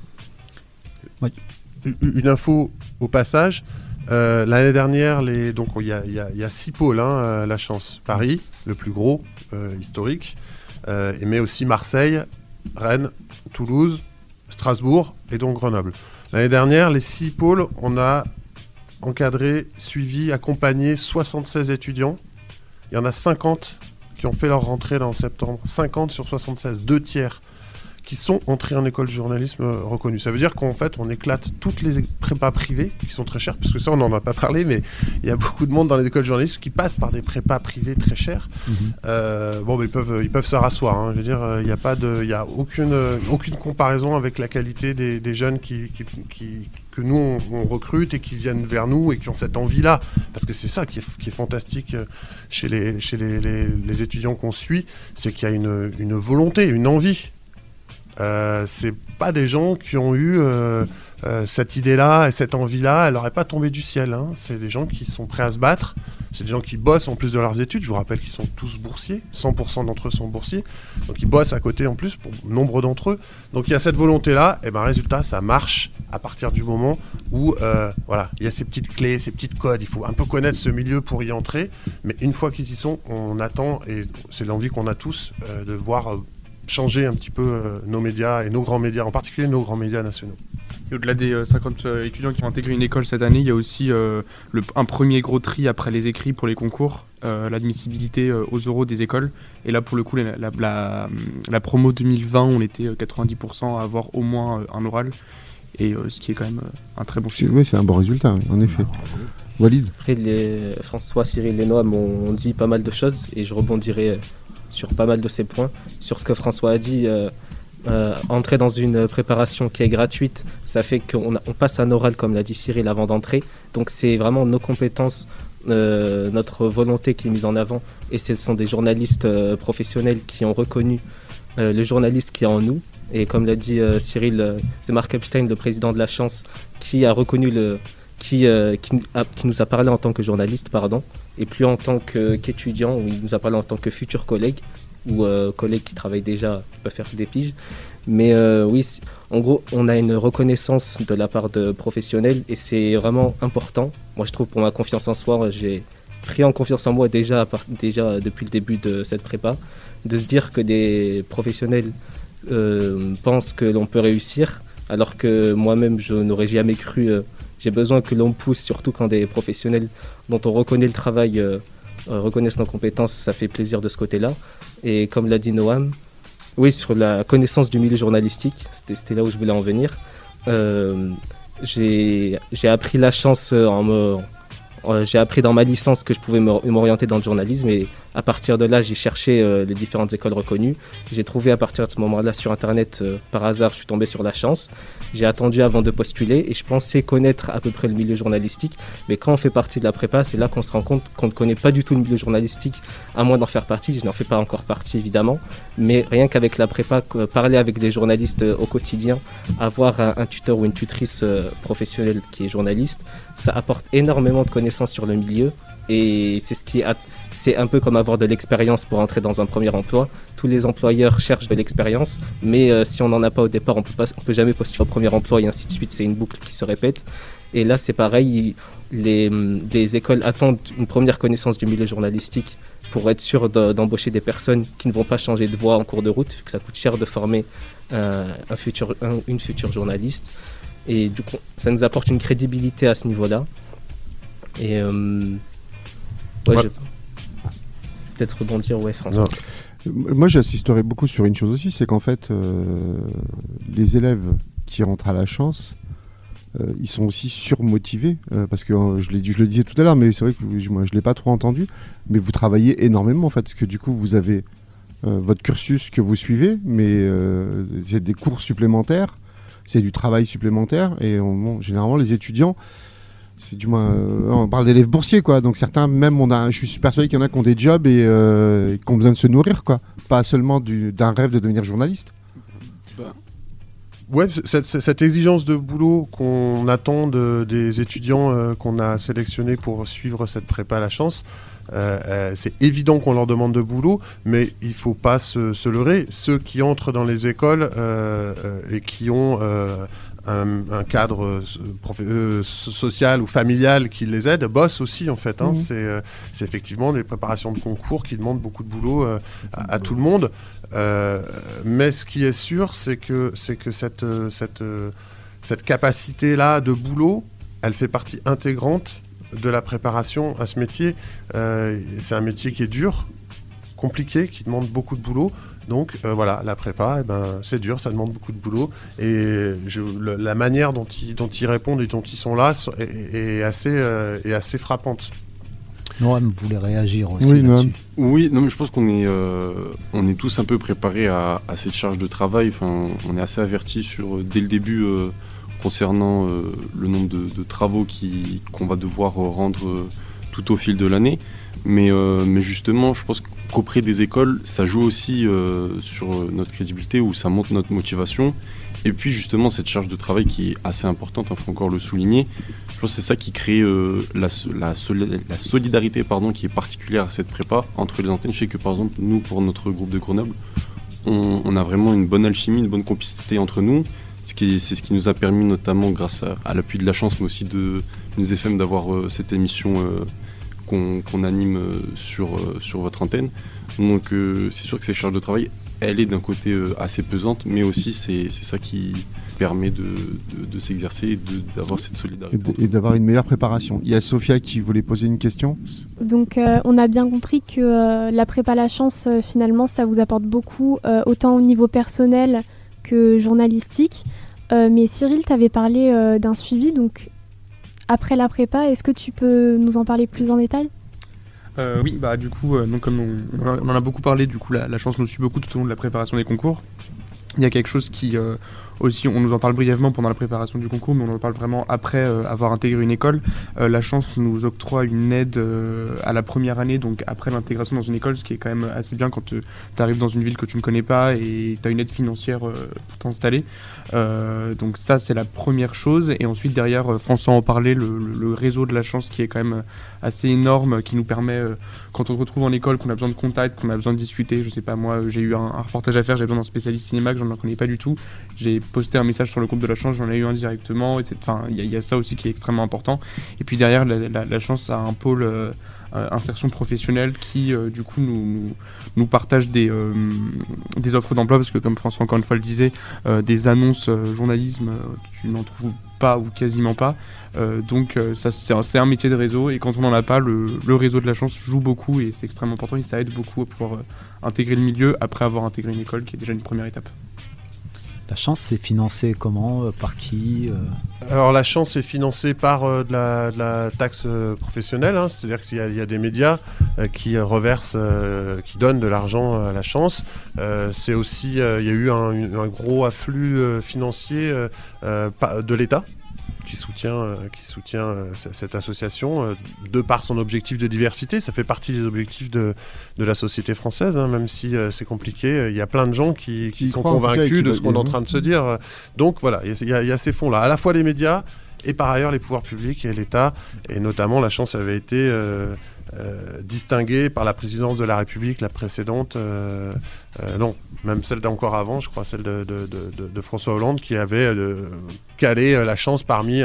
Oui. Une info au passage, l'année dernière, donc il y a 6 pôles, La Chance. Paris, le plus gros, historique, mais aussi Marseille, Rennes, Toulouse, Strasbourg et donc Grenoble. L'année dernière, les 6 pôles, on a encadré, suivi, accompagné 76 étudiants. Il y en a 50 qui ont fait leur rentrée là en septembre. 50 sur 76, 2 tiers qui sont entrés en école de journalisme reconnue. Ça veut dire qu'en fait, on éclate toutes les prépas privées qui sont très chères, parce que ça, on n'en a pas parlé, mais il y a beaucoup de monde dans les écoles de journalisme qui passent par des prépas privées très chères. Mais ils peuvent se rasseoir. Je veux dire, il n'y a aucune comparaison avec la qualité des jeunes que nous on recrute et qui viennent vers nous et qui ont cette envie-là, parce que c'est ça qui est fantastique chez les étudiants qu'on suit, c'est qu'il y a une volonté, une envie. C'est pas des gens qui ont eu cette idée-là et cette envie-là, elle n'aurait pas tombé du ciel. C'est des gens qui sont prêts à se battre, c'est des gens qui bossent en plus de leurs études. Je vous rappelle qu'ils sont tous boursiers, 100% d'entre eux sont boursiers, donc ils bossent à côté en plus pour nombre d'entre eux. Donc il y a cette volonté-là, et résultat, ça marche à partir du moment où il y a ces petites clés, ces petites codes. Il faut un peu connaître ce milieu pour y entrer, mais une fois qu'ils y sont, on attend, et c'est l'envie qu'on a tous, de voir changer un petit peu nos médias et nos grands médias, en particulier nos grands médias nationaux. Et au-delà des 50 étudiants qui ont intégré une école cette année, il y a aussi un premier gros tri après les écrits pour les concours, l'admissibilité aux oraux des écoles. Et là, pour le coup, la promo 2020, on était 90% à avoir au moins un oral, et ce qui est quand même un très bon chiffre. Oui, c'est un bon résultat, en effet. Walid. Après, François, Cyril et Noam ont dit pas mal de choses, et je rebondirai sur pas mal de ces points. Sur ce que François a dit, entrer dans une préparation qui est gratuite, ça fait qu'on passe un oral, comme l'a dit Cyril, avant d'entrer. Donc c'est vraiment nos compétences, notre volonté qui est mise en avant. Et ce sont des journalistes professionnels qui ont reconnu le journaliste qui est en nous. Et comme l'a dit Cyril, c'est Marc Epstein, le président de La Chance, qui a reconnu qui nous a parlé en tant que journaliste, et plus en tant qu'étudiant, où il nous a parlé en tant que futur collègue, ou collègues qui travaillent déjà, qui peuvent faire des piges. Mais oui, en gros, on a une reconnaissance de la part de professionnels, et c'est vraiment important. Moi, je trouve, pour ma confiance en soi, j'ai pris en confiance en moi déjà depuis le début de cette prépa, de se dire que des professionnels pensent que l'on peut réussir, alors que moi-même je n'aurais jamais cru. J'ai besoin que l'on me pousse, surtout quand des professionnels dont on reconnaît le travail reconnaissent nos compétences, ça fait plaisir de ce côté-là. Et comme l'a dit Noam, oui, sur la connaissance du milieu journalistique, c'était là où je voulais en venir. J'ai appris la chance j'ai appris dans ma licence que je pouvais m'orienter dans le journalisme, et à partir de là, j'ai cherché les différentes écoles reconnues. J'ai trouvé à partir de ce moment-là sur Internet, par hasard, je suis tombé sur la chance. J'ai attendu avant de postuler et je pensais connaître à peu près le milieu journalistique. Mais quand on fait partie de la prépa, c'est là qu'on se rend compte qu'on ne connaît pas du tout le milieu journalistique, à moins d'en faire partie. Je n'en fais pas encore partie, évidemment. Mais rien qu'avec la prépa, parler avec des journalistes au quotidien, avoir un tuteur ou une tutrice professionnelle qui est journaliste, ça apporte énormément de connaissances sur le milieu. Et c'est un peu comme avoir de l'expérience pour entrer dans un premier emploi. Tous les employeurs cherchent de l'expérience, mais si on n'en a pas au départ, on peut jamais postuler au premier emploi et ainsi de suite. C'est une boucle qui se répète. Et là, c'est pareil. Les écoles attendent une première connaissance du milieu journalistique pour être sûr d'embaucher des personnes qui ne vont pas changer de voie en cours de route, vu que ça coûte cher de former une future journaliste. Et du coup, ça nous apporte une crédibilité à ce niveau-là. Et ouais. Je vais peut-être rebondir, François. Moi, j'assisterai beaucoup sur une chose aussi, c'est qu'en fait, les élèves qui rentrent à la chance, ils sont aussi surmotivés, parce que je le disais tout à l'heure, mais c'est vrai que moi, je l'ai pas trop entendu, mais vous travaillez énormément en fait, parce que du coup, vous avez votre cursus que vous suivez, mais c'est des cours supplémentaires, c'est du travail supplémentaire, et généralement, les étudiants, c'est du moins on parle d'élèves boursiers, quoi, donc certains même je suis persuadé qu'il y en a qui ont des jobs et qui ont besoin de se nourrir, quoi, pas seulement d'un rêve de devenir journaliste. Ouais, cette exigence de boulot qu'on attend des étudiants qu'on a sélectionnés pour suivre cette prépa à la chance, c'est évident qu'on leur demande de boulot, mais il ne faut pas se leurrer. Ceux qui entrent dans les écoles et qui ont un cadre social ou familial qui les aide, bossent aussi en fait. C'est effectivement des préparations de concours qui demandent beaucoup de boulot à tout le monde. Mais ce qui est sûr, c'est que cette capacité-là de boulot, elle fait partie intégrante de la préparation à ce métier. C'est un métier qui est dur, compliqué, qui demande beaucoup de boulot. Donc voilà, la prépa, c'est dur, ça demande beaucoup de boulot. Et la manière dont ils répondent et dont ils sont là est assez frappante. Noam voulait réagir aussi là-dessus. Oui, non, mais je pense qu'on est tous un peu préparés à cette charge de travail. Enfin, on est assez avertis dès le début concernant le nombre de travaux qu'on va devoir rendre tout au fil de l'année. Mais justement, je pense qu'auprès des écoles, ça joue aussi sur notre crédibilité, où ça monte notre motivation. Et puis justement, cette charge de travail qui est assez importante, il faut encore le souligner. Je pense que c'est ça qui crée la solidarité qui est particulière à cette prépa entre les antennes. Je sais que par exemple, nous, pour notre groupe de Grenoble, on a vraiment une bonne alchimie, une bonne complicité entre nous. C'est ce qui nous a permis, notamment grâce à l'appui de la chance, mais aussi de News FM, d'avoir cette émission qu'on anime sur votre antenne. Donc c'est sûr que cette charge de travail, elle est d'un côté assez pesante, mais aussi c'est ça qui permet de s'exercer et d'avoir cette solidarité. Et d'avoir une meilleure préparation. Il y a Sophia qui voulait poser une question. Donc on a bien compris que la prépa à la chance, finalement, ça vous apporte beaucoup, autant au niveau personnel que journalistique. Mais Cyril, tu avais parlé d'un suivi, donc après la prépa, est-ce que tu peux nous en parler plus en détail ? Oui, du coup, donc comme on en a beaucoup parlé, du coup la chance nous suit beaucoup tout au long de la préparation des concours. Il y a quelque chose qui aussi, on nous en parle brièvement pendant la préparation du concours, mais on en parle vraiment après avoir intégré une école. La chance nous octroie une aide à la première année, donc après l'intégration dans une école, ce qui est quand même assez bien quand tu arrives dans une ville que tu ne connais pas et tu as une aide financière pour t'installer. Donc ça, c'est la première chose. Et ensuite, derrière, François en parlait, le réseau de la chance qui est quand même assez énorme, qui nous permet, quand on se retrouve en école, qu'on a besoin de contact, qu'on a besoin de discuter. Je sais pas, moi, j'ai eu un reportage à faire, j'ai besoin d'un spécialiste cinéma que je n'en connais pas du tout. J'ai posté un message sur le groupe de la chance, j'en ai eu un directement. Enfin, il y a ça aussi qui est extrêmement important. Et puis derrière, la chance a un pôle insertion professionnelle qui du coup nous partage des offres d'emploi, parce que comme François encore une fois le disait, des annonces journalisme tu n'en trouves pas ou quasiment pas, donc ça c'est un métier de réseau, et quand on n'en a pas, le réseau de la chance joue beaucoup et c'est extrêmement important, et ça aide beaucoup à pouvoir intégrer le milieu après avoir intégré une école, qui est déjà une première étape. La chance, c'est financé comment, par qui Alors la chance est financée par de la taxe professionnelle, hein, c'est-à-dire qu'il y a des médias qui reversent, qui donnent de l'argent à la chance. C'est aussi, il y a eu un gros afflux financier de l'État qui soutient cette association de par son objectif de diversité. Ça fait partie des objectifs de la société française, hein, même si c'est compliqué. Il y a plein de gens qui sont convaincus de ce qu'on est en train de se dire. Donc voilà, il y a ces fonds-là, à la fois les médias et par ailleurs les pouvoirs publics et l'État. Et notamment, la chance avait été distinguée par la présidence de la République, la précédente, non, même celle d'encore avant, je crois, celle de François Hollande, qui avait calé la chance parmi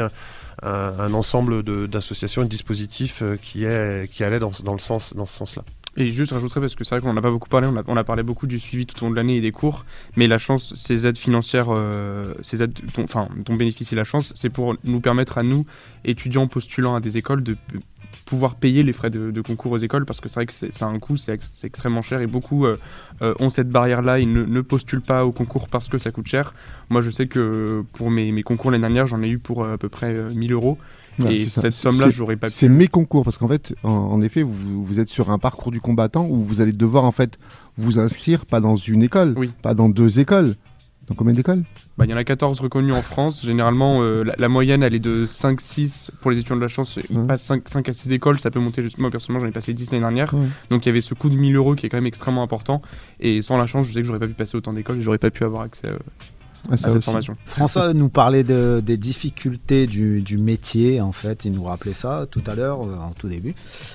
un ensemble d'associations et de dispositifs qui allaient dans ce sens-là. Et juste rajouterais, parce que c'est vrai qu'on n'en a pas beaucoup parlé, on a parlé beaucoup du suivi tout au long de l'année et des cours, mais la chance, ces aides financières, ces aides dont bénéficie la chance, c'est pour nous permettre à nous, étudiants postulant à des écoles, de pouvoir payer les frais de concours aux écoles, parce que c'est vrai que ça a un coût, c'est extrêmement cher, et beaucoup ont cette barrière-là, ils ne postulent pas au concours parce que ça coûte cher. Moi je sais que pour mes concours l'année dernière, j'en ai eu pour à peu près 1 000 €. Ouais, et cette somme-là, j'aurais pas pu. C'est mes concours, parce qu'en fait, en effet, vous êtes sur un parcours du combattant où vous allez devoir en fait vous inscrire, pas dans une école, pas dans 2 écoles. Dans combien d'écoles ? Il y en a 14 reconnues en France. Généralement, la moyenne, elle est de 5-6 pour les étudiants de la chance. Ils passent 5 à 6 écoles, ça peut monter. Moi, personnellement, j'en ai passé 10 l'année dernière. Donc, il y avait ce coût de 1 000 € qui est quand même extrêmement important. Et sans la chance, je sais que j'aurais pas pu passer autant d'écoles et j'aurais pas pu avoir accès à cette formation. François nous parlait des difficultés du métier, en fait. Il nous rappelait ça tout à l'heure, en tout début.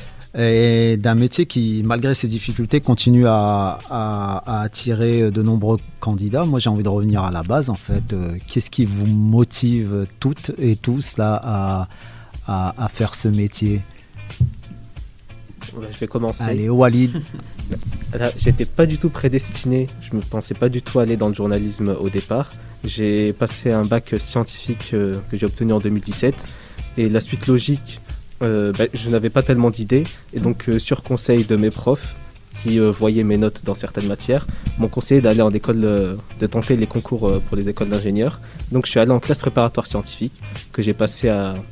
Et d'un métier qui, malgré ses difficultés, continue à attirer de nombreux candidats. Moi, j'ai envie de revenir à la base, en fait. Qu'est-ce qui vous motive toutes et tous là à faire ce métier ? Je vais commencer. Allez, Walid. J'étais pas du tout prédestiné. Je me pensais pas du tout aller dans le journalisme au départ. J'ai passé un bac scientifique que j'ai obtenu en 2017. Et la suite logique, je n'avais pas tellement d'idées, et donc sur conseil de mes profs qui voyaient mes notes dans certaines matières, m'ont conseillé d'aller en école, de tenter les concours pour les écoles d'ingénieurs. Donc je suis allé en classe préparatoire scientifique que j'ai passé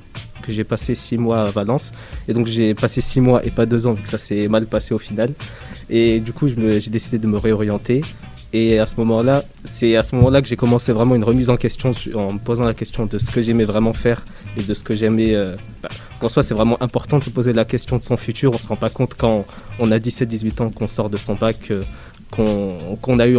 6 mois à Valence, et donc j'ai passé 6 mois et pas 2 ans, vu que ça s'est mal passé au final, et du coup j'ai décidé de me réorienter. Et c'est à ce moment-là que j'ai commencé vraiment une remise en question, en me posant la question de ce que j'aimais vraiment faire et de ce que j'aimais. Parce qu'en soi, c'est vraiment important de se poser la question de son futur. On ne se rend pas compte quand on a 17-18 ans, qu'on sort de son bac, qu'on a eu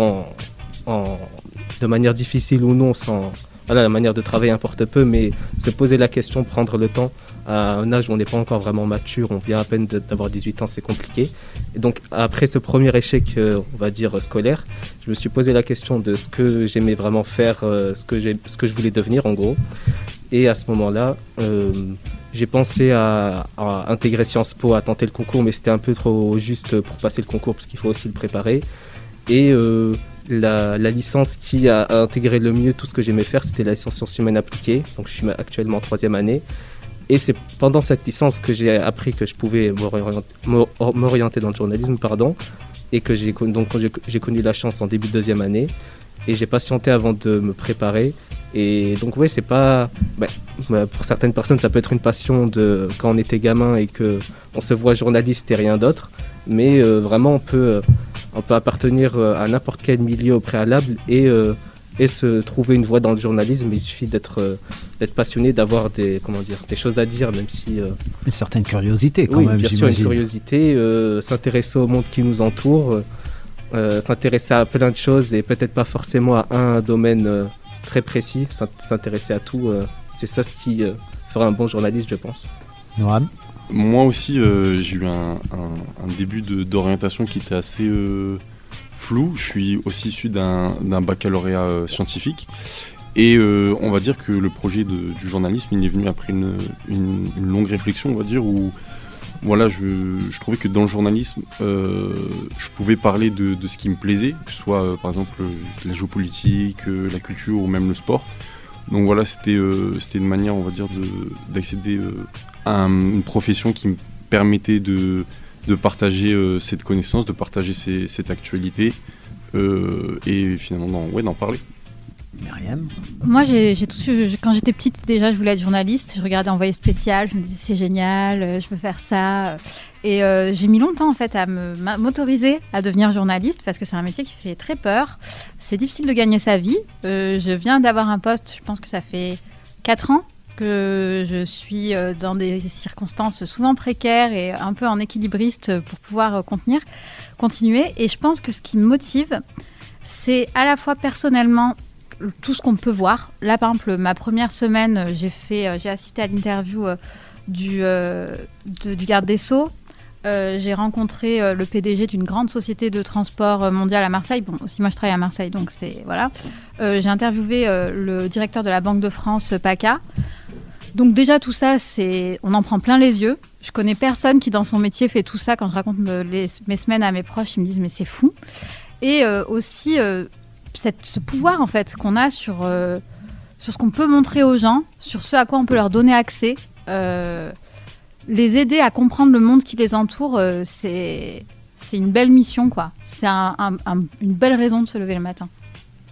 de manière difficile ou non, la manière de travailler importe peu, mais se poser la question, prendre le temps, à un âge où on n'est pas encore vraiment mature, on vient à peine d'avoir 18 ans, c'est compliqué. Et donc après ce premier échec, on va dire scolaire, je me suis posé la question de ce que j'aimais vraiment faire, ce que je voulais devenir en gros. Et à ce moment-là, j'ai pensé à intégrer Sciences Po, à tenter le concours, mais c'était un peu trop juste pour passer le concours, parce qu'il faut aussi le préparer. Et la licence qui a intégré le mieux tout ce que j'aimais faire, c'était la licence sciences humaines appliquées. Donc je suis actuellement en 3e année. Et c'est pendant cette licence que j'ai appris que je pouvais m'orienter dans le journalisme, et que j'ai connu la chance en début de 2e année. Et j'ai patienté avant de me préparer. Et donc c'est pas... pour certaines personnes, ça peut être une passion de quand on était gamin et qu'on se voit journaliste et rien d'autre. Mais vraiment, on peut appartenir à n'importe quel milieu au préalable et se trouver une voie dans le journalisme. Il suffit d'être passionné, d'avoir des choses à dire, même si... Une certaine curiosité quand même, bien sûr, une curiosité, s'intéresser au monde qui nous entoure, s'intéresser à plein de choses et peut-être pas forcément à un domaine très précis, s'intéresser à tout. C'est ça ce qui fera un bon journaliste, je pense. Noam ? Moi aussi, j'ai eu un début d'orientation qui était assez flou. Je suis aussi issu d'un baccalauréat scientifique. Et on va dire que le projet du journalisme, il est venu après une longue réflexion, on va dire, où voilà, je trouvais que dans le journalisme, je pouvais parler de ce qui me plaisait, que ce soit par exemple la géopolitique, la culture ou même le sport. Donc voilà, c'était une manière, on va dire, d'accéder à une profession qui me permettait de partager cette connaissance, de partager cette actualité et finalement d'en parler. Myriam ? Moi, quand j'étais petite, déjà, je voulais être journaliste. Je regardais Envoyé spécial, je me disais c'est génial, je veux faire ça. Et j'ai mis longtemps en fait à m'autoriser à devenir journaliste parce que c'est un métier qui fait très peur. C'est difficile de gagner sa vie. Je viens d'avoir un poste, je pense que ça fait 4 ans que je suis dans des circonstances souvent précaires et un peu en équilibriste pour pouvoir continuer. Et je pense que ce qui me motive, c'est à la fois personnellement tout ce qu'on peut voir. Là, par exemple, ma première semaine, j'ai assisté à l'interview du garde des Sceaux. J'ai rencontré le PDG d'une grande société de transport mondial à Marseille. Bon, aussi moi je travaille à Marseille, donc voilà. J'ai interviewé le directeur de la Banque de France, PACA. Donc déjà tout ça, on en prend plein les yeux. Je connais personne qui dans son métier fait tout ça. Quand je raconte mes semaines à mes proches, ils me disent mais c'est fou. Et aussi ce pouvoir en fait qu'on a sur ce qu'on peut montrer aux gens, sur ce à quoi on peut leur donner accès. Les aider à comprendre le monde qui les entoure, c'est une belle mission, quoi. C'est une belle raison de se lever le matin. Cyril ?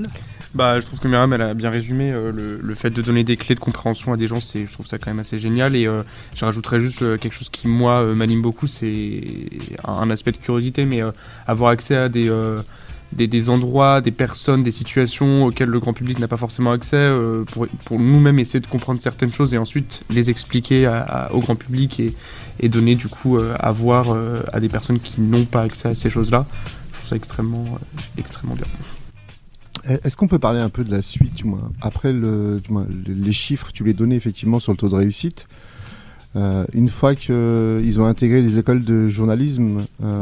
Je trouve que Myriam, elle a bien résumé le fait de donner des clés de compréhension à des gens, je trouve ça quand même assez génial. Et je rajouterais juste quelque chose qui, moi, m'anime beaucoup, c'est un aspect de curiosité, mais avoir accès à des endroits, des personnes, des situations auxquelles le grand public n'a pas forcément accès pour nous-mêmes essayer de comprendre certaines choses et ensuite les expliquer au grand public et donner du coup à voir à des personnes qui n'ont pas accès à ces choses-là. Je trouve ça extrêmement bien. Est-ce qu'on peut parler un peu de la suite, du moins, après les chiffres, tu les donnais effectivement sur le taux de réussite. Une fois qu'ils ont intégré les écoles de journalisme,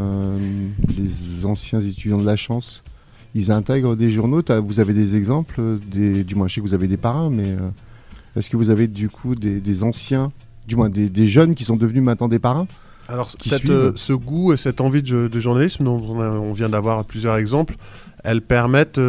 les anciens étudiants de la chance, ils intègrent des journaux. Vous avez des exemples, du moins je sais que vous avez des parrains, mais est-ce que vous avez du coup des anciens, du moins des jeunes qui sont devenus maintenant des parrains ? Alors ce goût et cette envie de journalisme dont on vient d'avoir plusieurs exemples, elles permettent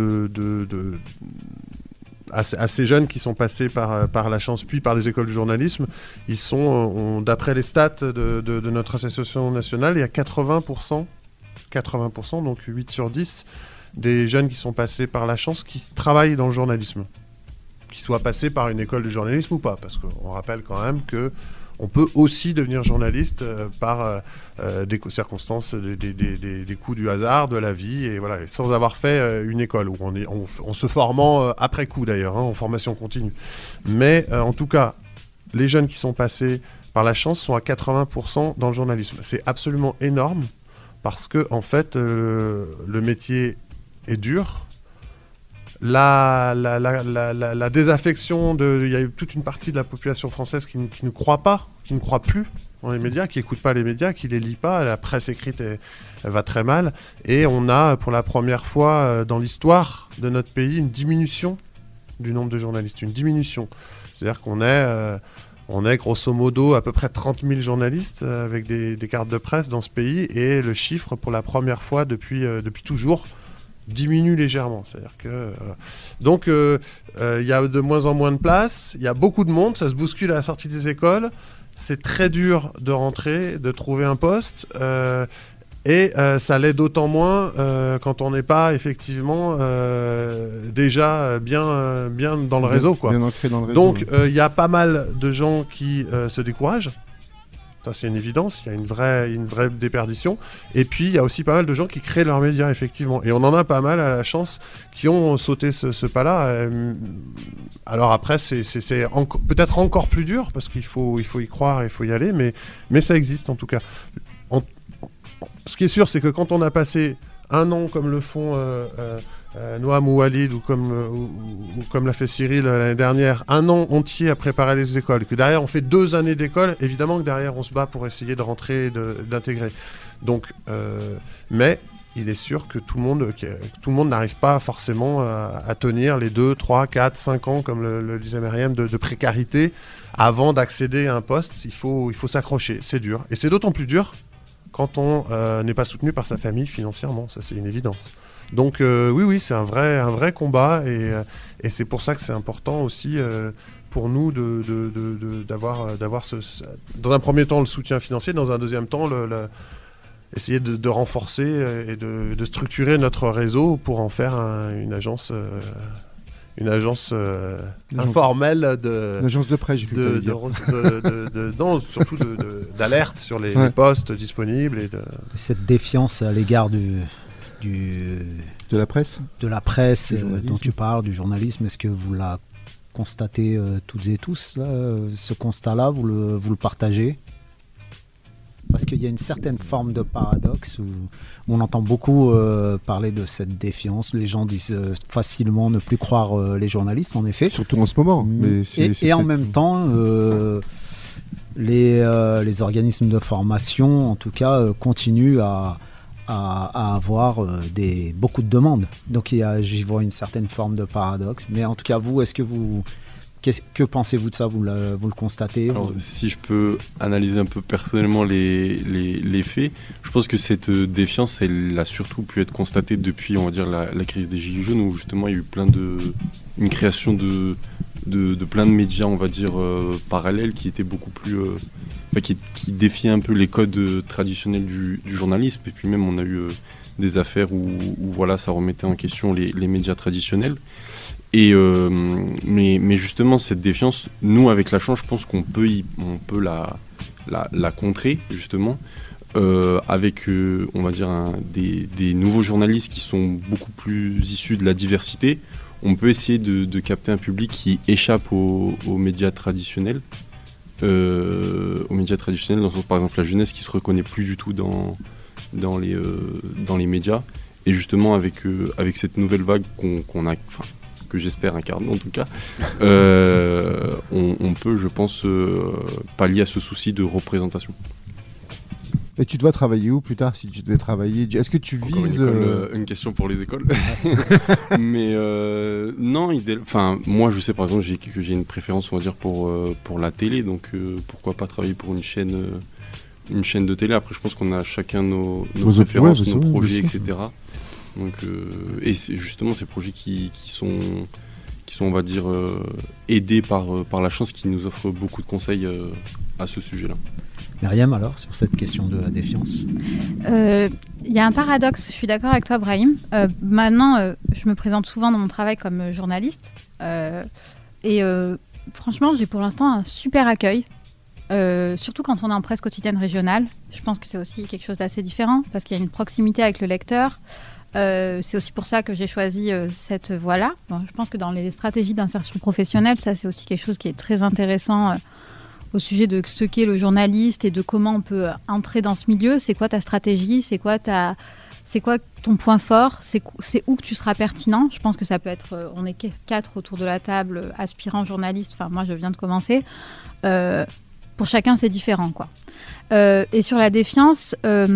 à ces jeunes qui sont passés par la chance puis par les écoles de journalisme, ils sont, d'après les stats de notre association nationale, il y a 80%, donc 8 sur 10, des jeunes qui sont passés par la chance qui travaillent dans le journalisme, qu'ils soient passés par une école de journalisme ou pas, parce qu'on rappelle quand même que on peut aussi devenir journaliste par des circonstances, des coups du hasard, de la vie, et voilà, sans avoir fait une école, où on se formant après coup d'ailleurs, en formation continue. Mais en tout cas, les jeunes qui sont passés par la chance sont à 80% dans le journalisme. C'est absolument énorme, parce que en fait, le métier est dur. La désaffection, il y a toute une partie de la population française qui ne croit pas, qui ne croit plus dans les médias, qui n'écoute pas les médias, qui ne les lit pas. La presse écrite, elle va très mal. Et on a, pour la première fois dans l'histoire de notre pays, une diminution du nombre de journalistes. Une diminution. C'est-à-dire qu'on est grosso modo à peu près 30 000 journalistes avec des cartes de presse dans ce pays. Et le chiffre, pour la première fois depuis toujours, diminue légèrement. C'est-à-dire que donc il y a de moins en moins de place, il y a beaucoup de monde, ça se bouscule à la sortie des écoles, c'est très dur de rentrer, de trouver un poste, et ça l'est d'autant moins quand on n'est pas effectivement déjà bien dans le réseau, quoi. Bien ancré dans le réseau. Donc il y a pas mal de gens qui se découragent. Ça, c'est une évidence, il y a une vraie déperdition. Et puis, il y a aussi pas mal de gens qui créent leurs médias, effectivement. Et on en a pas mal, à la chance, qui ont sauté ce pas-là. Alors après, c'est peut-être encore plus dur, parce qu'il faut y croire, il faut y aller, mais ça existe, en tout cas. Ce qui est sûr, c'est que quand on a passé un an, comme le font Noam ou Walid, ou comme l'a fait Cyril l'année dernière, un an entier à préparer les écoles, que derrière on fait 2 années d'école, évidemment que derrière on se bat pour essayer de rentrer et d'intégrer. Donc, mais il est sûr que tout le monde n'arrive pas forcément à tenir les 2, 3, 4, 5 ans, comme le disait Myriam, de précarité. Avant d'accéder à un poste, il faut s'accrocher, c'est dur. Et c'est d'autant plus dur quand on n'est pas soutenu par sa famille financièrement, ça c'est une évidence. Donc oui, c'est un vrai combat et c'est pour ça que c'est important aussi pour nous d'avoir dans un premier temps le soutien financier, dans un deuxième temps essayer de renforcer et de structurer notre réseau pour en faire une agence informelle une agence de prêt, j'ai cru que dire. Non, surtout d'alerte sur les postes disponibles. Cette défiance à l'égard de la presse dont tu parles, du journalisme, est-ce que vous la constatez toutes et tous là, ce constat-là, vous le partagez? Parce qu'il y a une certaine forme de paradoxe où on entend beaucoup parler de cette défiance. Les gens disent facilement ne plus croire les journalistes, en effet. Surtout en ce moment. Et en même temps, les organismes de formation, en tout cas, continuent à avoir beaucoup de demandes. Donc j'y vois une certaine forme de paradoxe. Mais en tout cas, vous, que pensez-vous de ça? Vous le constatez? Alors, si je peux analyser un peu personnellement les faits, je pense que cette défiance, elle a surtout pu être constatée depuis, on va dire, la crise des Gilets jaunes, où justement il y a eu une création de plein de médias, on va dire, parallèles, qui étaient beaucoup plus... qui défiaient un peu les codes traditionnels du journalisme. Et puis même, on a eu des affaires où voilà, ça remettait en question les médias traditionnels. Et mais justement cette défiance, nous avec la chance, je pense qu'on peut la contrer justement avec on va dire des nouveaux journalistes qui sont beaucoup plus issus de la diversité. On peut essayer de capter un public qui échappe aux médias traditionnels, dans le sens par exemple la jeunesse qui se reconnaît plus du tout dans les médias. Et justement avec cette nouvelle vague qu'on a, que j'espère incarner en tout cas, on peut, je pense, pallier à ce souci de représentation. Et tu dois travailler où plus tard, si tu devais travailler? Est-ce que tu vises... Une question pour les écoles. Mais non, moi je sais par exemple que j'ai une préférence, on va dire, pour la télé, donc pourquoi pas travailler pour une chaîne de télé. Après je pense qu'on a chacun nos préférences, nos projets, etc. Donc, et c'est justement ces projets qui sont on va dire aidés par la chance, qui nous offre beaucoup de conseils à ce sujet-là. Myriam, alors, sur cette question de la défiance? Il y a un paradoxe, je suis d'accord avec toi, Brahim. Maintenant, je me présente souvent dans mon travail comme journaliste. Et franchement, j'ai pour l'instant un super accueil. Surtout quand on est en presse quotidienne régionale. Je pense que c'est aussi quelque chose d'assez différent, parce qu'il y a une proximité avec le lecteur. C'est aussi pour ça que j'ai choisi cette voie-là. Bon, je pense que dans les stratégies d'insertion professionnelle, ça c'est aussi quelque chose qui est très intéressant au sujet de ce qu'est le journaliste et de comment on peut entrer dans ce milieu. C'est quoi ta stratégie? C'est quoi ton point fort? C'est où que tu seras pertinent? Je pense que ça peut être... on est 4 autour de la table, aspirants journalistes. Enfin, moi, je viens de commencer. Pour chacun, c'est différent, quoi. Et sur la défiance,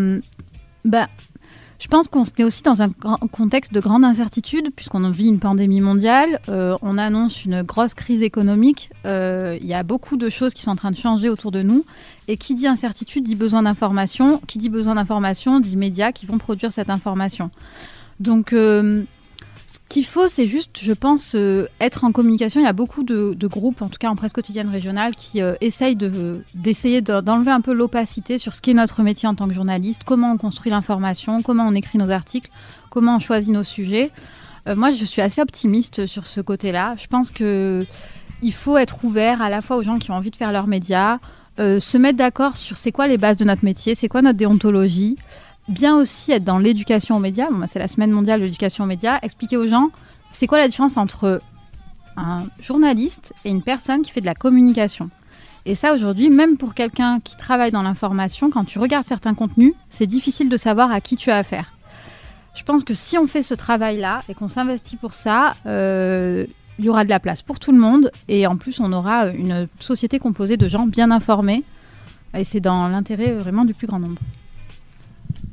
je pense qu'on est aussi dans un contexte de grande incertitude, puisqu'on vit une pandémie mondiale, on annonce une grosse crise économique, il y a beaucoup de choses qui sont en train de changer autour de nous, et qui dit incertitude dit besoin d'information, qui dit besoin d'information dit médias qui vont produire cette information. Donc, ce qu'il faut, c'est juste, je pense, être en communication. Il y a beaucoup de groupes, en tout cas en presse quotidienne régionale, qui essayent d'essayer d'enlever un peu l'opacité sur ce qu'est notre métier en tant que journaliste, comment on construit l'information, comment on écrit nos articles, comment on choisit nos sujets. Moi, je suis assez optimiste sur ce côté-là. Je pense qu'il faut être ouvert à la fois aux gens qui ont envie de faire leurs médias, se mettre d'accord sur c'est quoi les bases de notre métier, c'est quoi notre déontologie. Bien aussi être dans l'éducation aux médias, c'est la semaine mondiale de l'éducation aux médias, expliquer aux gens c'est quoi la différence entre un journaliste et une personne qui fait de la communication. Et ça, aujourd'hui, même pour quelqu'un qui travaille dans l'information, quand tu regardes certains contenus, c'est difficile de savoir à qui tu as affaire. Je pense que si on fait ce travail-là et qu'on s'investit pour ça, il y aura de la place pour tout le monde, et en plus on aura une société composée de gens bien informés, et c'est dans l'intérêt vraiment du plus grand nombre.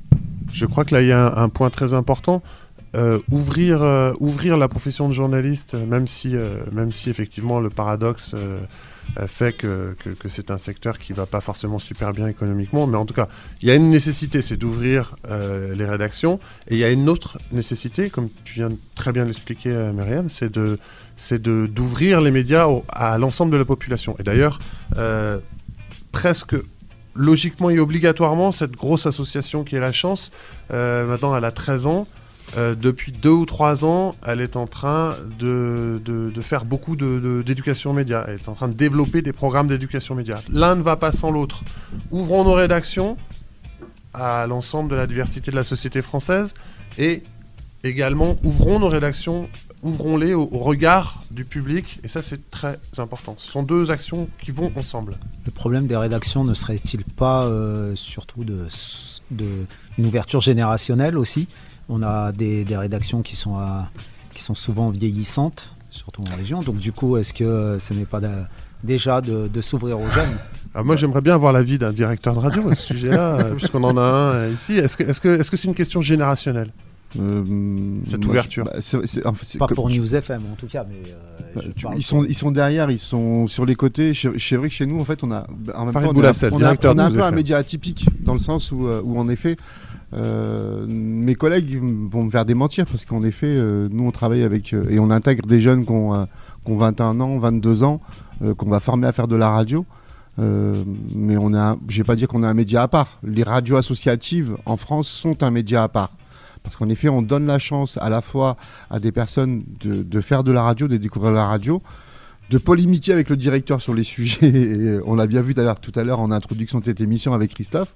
Je crois que là, il y a un point très important. Ouvrir la profession de journaliste, même si effectivement le paradoxe fait que c'est un secteur qui ne va pas forcément super bien économiquement, mais en tout cas, il y a une nécessité, c'est d'ouvrir les rédactions, et il y a une autre nécessité, comme tu viens très bien l'expliquer, Myriam, c'est d'ouvrir les médias à l'ensemble de la population. Et d'ailleurs, presque logiquement et obligatoirement, cette grosse association qui est La Chance, maintenant elle a 13 ans, depuis 2 ou 3 ans, elle est en train de faire beaucoup d'éducation média. Elle est en train de développer des programmes d'éducation média. L'un ne va pas sans l'autre. Ouvrons nos rédactions à l'ensemble de la diversité de la société française et également ouvrons nos rédactions, ouvrons-les au regard du public. Et ça, c'est très important. Ce sont 2 actions qui vont ensemble. Le problème des rédactions ne serait-il pas surtout une ouverture générationnelle aussi ? On a des rédactions qui sont souvent vieillissantes, surtout en région. Donc du coup, est-ce que ce n'est pas déjà de s'ouvrir aux jeunes ? Alors moi, j'aimerais bien avoir l'avis d'un directeur de radio à ce sujet-là, puisqu'on en a un ici. Est-ce que c'est une question générationnelle, cette ouverture ? Pas pour News FM en tout cas, mais ils sont derrière, ils sont sur les côtés. C'est vrai que chez nous, en fait, on a en même temps, on a un peu un média atypique dans le sens où en effet. Mes collègues vont me faire démentir parce qu'en effet, nous on travaille avec et on intègre des jeunes qui ont 21 ans, 22 ans, qu'on va former à faire de la radio. Mais je vais pas dire qu'on a un média à part. Les radios associatives en France sont un média à part. Parce qu'en effet, on donne la chance à la fois à des personnes de faire de la radio, de découvrir la radio, de polémiquer avec le directeur sur les sujets. Et on l'a bien vu tout à l'heure en introduction de cette émission avec Christophe,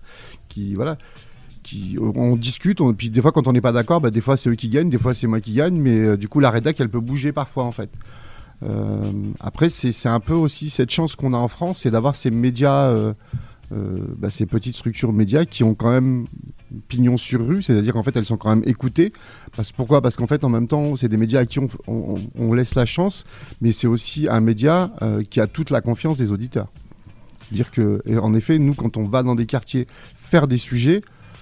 on discute, puis des fois quand on n'est pas d'accord, des fois c'est eux qui gagnent, des fois c'est moi qui gagne, mais du coup la rédac elle peut bouger parfois en fait. Après c'est un peu aussi cette chance qu'on a en France, c'est d'avoir ces médias, ces petites structures médias qui ont quand même pignon sur rue, c'est-à-dire qu'en fait elles sont quand même écoutées. Pourquoi ? Parce qu'en fait en même temps c'est des médias à qui on laisse la chance, mais c'est aussi un média qui a toute la confiance des auditeurs. Dire que, en effet, nous quand on va dans des quartiers faire des sujets,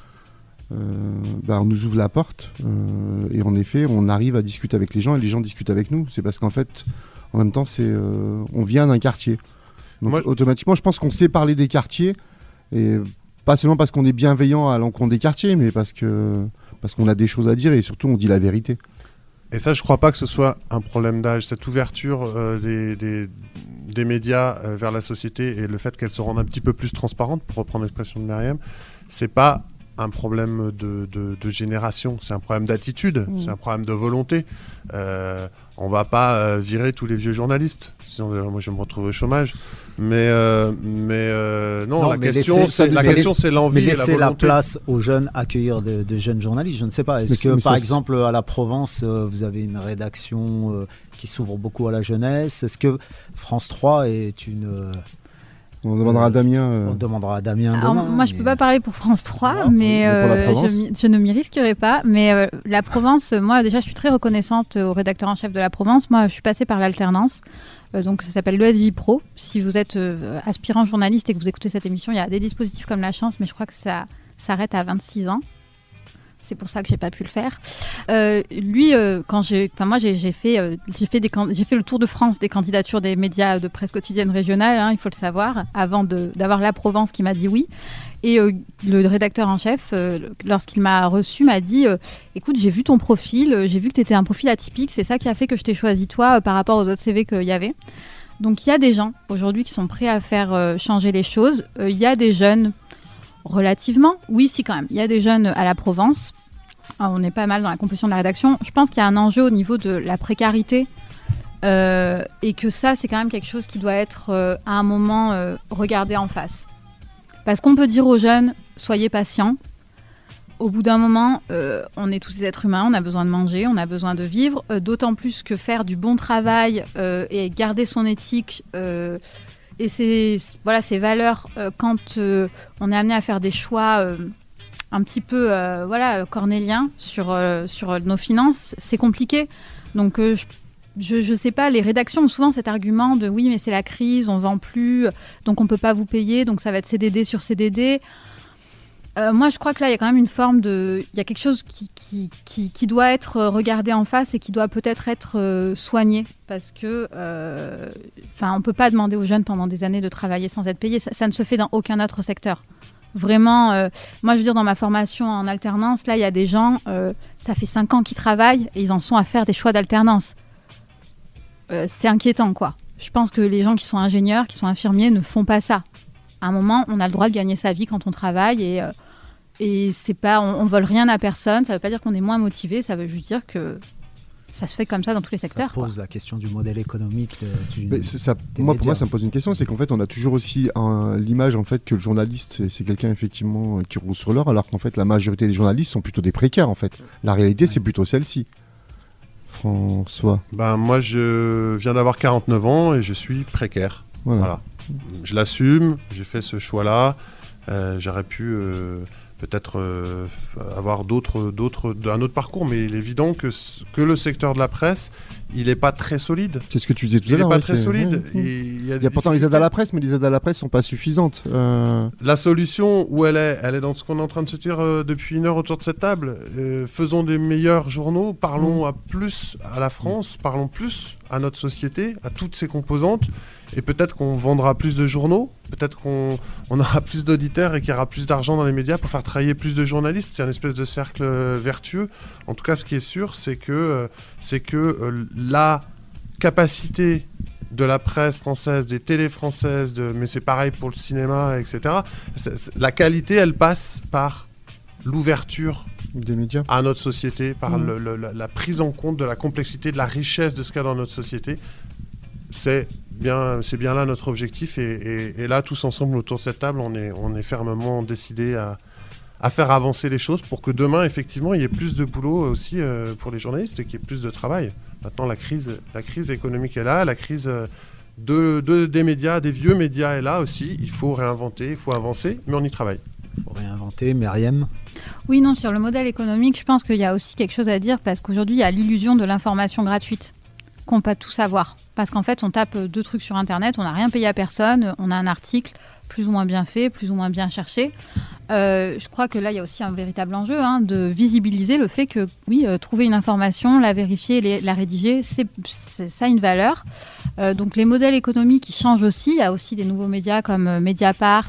on nous ouvre la porte et en effet on arrive à discuter avec les gens et les gens discutent avec nous. C'est parce qu'en fait en même temps on vient d'un quartier, donc automatiquement je pense qu'on sait parler des quartiers, et pas seulement parce qu'on est bienveillant à l'encontre des quartiers, mais parce qu'on a des choses à dire et surtout on dit la vérité. Et ça, je crois pas que ce soit un problème d'âge, cette ouverture des médias vers la société et le fait qu'elles se rendent un petit peu plus transparentes, pour reprendre l'expression de Myriam, c'est pas un problème de génération, c'est un problème d'attitude, c'est un problème de volonté. On va pas virer tous les vieux journalistes, sinon moi je vais me retrouve au chômage. Mais la question c'est l'envie et la volonté. Mais laisser la place aux jeunes, accueillir de jeunes journalistes, je ne sais pas. Est-ce que par exemple à la Provence, vous avez une rédaction qui s'ouvre beaucoup à la jeunesse ? Est-ce que France 3 est une... On demandera à Damien. On demandera à Damien demain. Alors, moi, je ne peux pas parler pour France 3, mais je ne m'y risquerai pas. Mais la Provence, moi, déjà, je suis très reconnaissante au rédacteur en chef de la Provence. Moi, je suis passée par l'alternance. Donc, ça s'appelle l'ESJ Pro. Si vous êtes aspirant journaliste et que vous écoutez cette émission, il y a des dispositifs comme La Chance, mais je crois que ça s'arrête à 26 ans. C'est pour ça que j'ai pas pu le faire. Moi j'ai fait le tour de France des candidatures des médias de presse quotidienne régionale, il faut le savoir, avant d'avoir la Provence qui m'a dit oui. Et le rédacteur en chef, lorsqu'il m'a reçu, m'a dit écoute, j'ai vu ton profil, j'ai vu que tu étais un profil atypique, c'est ça qui a fait que je t'ai choisi toi par rapport aux autres CV qu'il y avait. Donc il y a des gens aujourd'hui qui sont prêts à faire changer les choses. Il y a des jeunes. Relativement, oui, si quand même. Il y a des jeunes à la Provence. On est pas mal dans la composition de la rédaction. Je pense qu'il y a un enjeu au niveau de la précarité et que ça, c'est quand même quelque chose qui doit être à un moment regardé en face. Parce qu'on peut dire aux jeunes, soyez patients. Au bout d'un moment, on est tous des êtres humains, on a besoin de manger, on a besoin de vivre. D'autant plus que faire du bon travail et garder son éthique... Et ces valeurs, quand on est amené à faire des choix un petit peu cornéliens sur nos finances, c'est compliqué. Donc je sais pas, les rédactions ont souvent cet argument de oui mais c'est la crise, on vend plus, donc on peut pas vous payer, donc ça va être CDD sur CDD. Moi, je crois que là, il y a quand même une forme de... Il y a quelque chose qui doit être regardé en face et qui doit peut-être être soigné. Parce que... on ne peut pas demander aux jeunes pendant des années de travailler sans être payés. Ça ne se fait dans aucun autre secteur. Vraiment, moi, je veux dire, dans ma formation en alternance, là, il y a des gens, ça fait 5 ans qu'ils travaillent et ils en sont à faire des choix d'alternance. C'est inquiétant, quoi. Je pense que les gens qui sont ingénieurs, qui sont infirmiers, ne font pas ça. À un moment, on a le droit de gagner sa vie quand on travaille et c'est pas, on vole rien à personne. Ça veut pas dire qu'on est moins motivé, ça veut juste dire que ça se fait comme ça dans tous les secteurs. Ça pose la question du modèle économique. Pour moi, ça me pose une question, c'est qu'en fait, on a toujours aussi l'image en fait que le journaliste, c'est quelqu'un effectivement qui roule sur l'or, alors qu'en fait, la majorité des journalistes sont plutôt des précaires. En fait, la réalité, c'est plutôt celle-ci. François. Moi, je viens d'avoir 49 ans et je suis précaire. Voilà. Je l'assume, j'ai fait ce choix-là. J'aurais pu peut-être avoir un autre parcours, mais il est évident que le secteur de la presse, il n'est pas très solide. C'est ce que tu disais tout à l'heure. Il n'est pas très solide. Il y a pourtant les aides à la presse, mais les aides à la presse ne sont pas suffisantes. La solution, où elle est dans ce qu'on est en train de se dire depuis une heure autour de cette table. Faisons des meilleurs journaux, parlons plus à la France, parlons plus à notre société, à toutes ses composantes. Et peut-être qu'on vendra plus de journaux, peut-être qu'on aura plus d'auditeurs et qu'il y aura plus d'argent dans les médias pour faire travailler plus de journalistes. C'est un espèce de cercle vertueux. En tout cas, ce qui est sûr, c'est que la capacité de la presse française, des télés françaises, mais c'est pareil pour le cinéma, etc. La qualité, elle passe par l'ouverture des médias à notre société, par la prise en compte de la complexité, de la richesse de ce qu'il y a dans notre société. C'est bien là notre objectif et là tous ensemble autour de cette table on est fermement décidés à faire avancer les choses pour que demain effectivement il y ait plus de boulot aussi pour les journalistes et qu'il y ait plus de travail. Maintenant la crise économique est là, la crise des médias, des vieux médias est là aussi, il faut réinventer, il faut avancer, mais on y travaille. Il faut réinventer, Myriam. Oui, non, sur le modèle économique, je pense qu'il y a aussi quelque chose à dire parce qu'aujourd'hui il y a l'illusion de l'information gratuite. Qu'on peut pas tout savoir. Parce qu'en fait, on tape 2 trucs sur Internet, on n'a rien payé à personne, on a un article plus ou moins bien fait, plus ou moins bien cherché. Je crois que là, il y a aussi un véritable enjeu de visibiliser le fait que, oui, trouver une information, la vérifier, la rédiger, ça a une valeur. Donc, les modèles économiques, ils changent aussi. Il y a aussi des nouveaux médias comme Mediapart,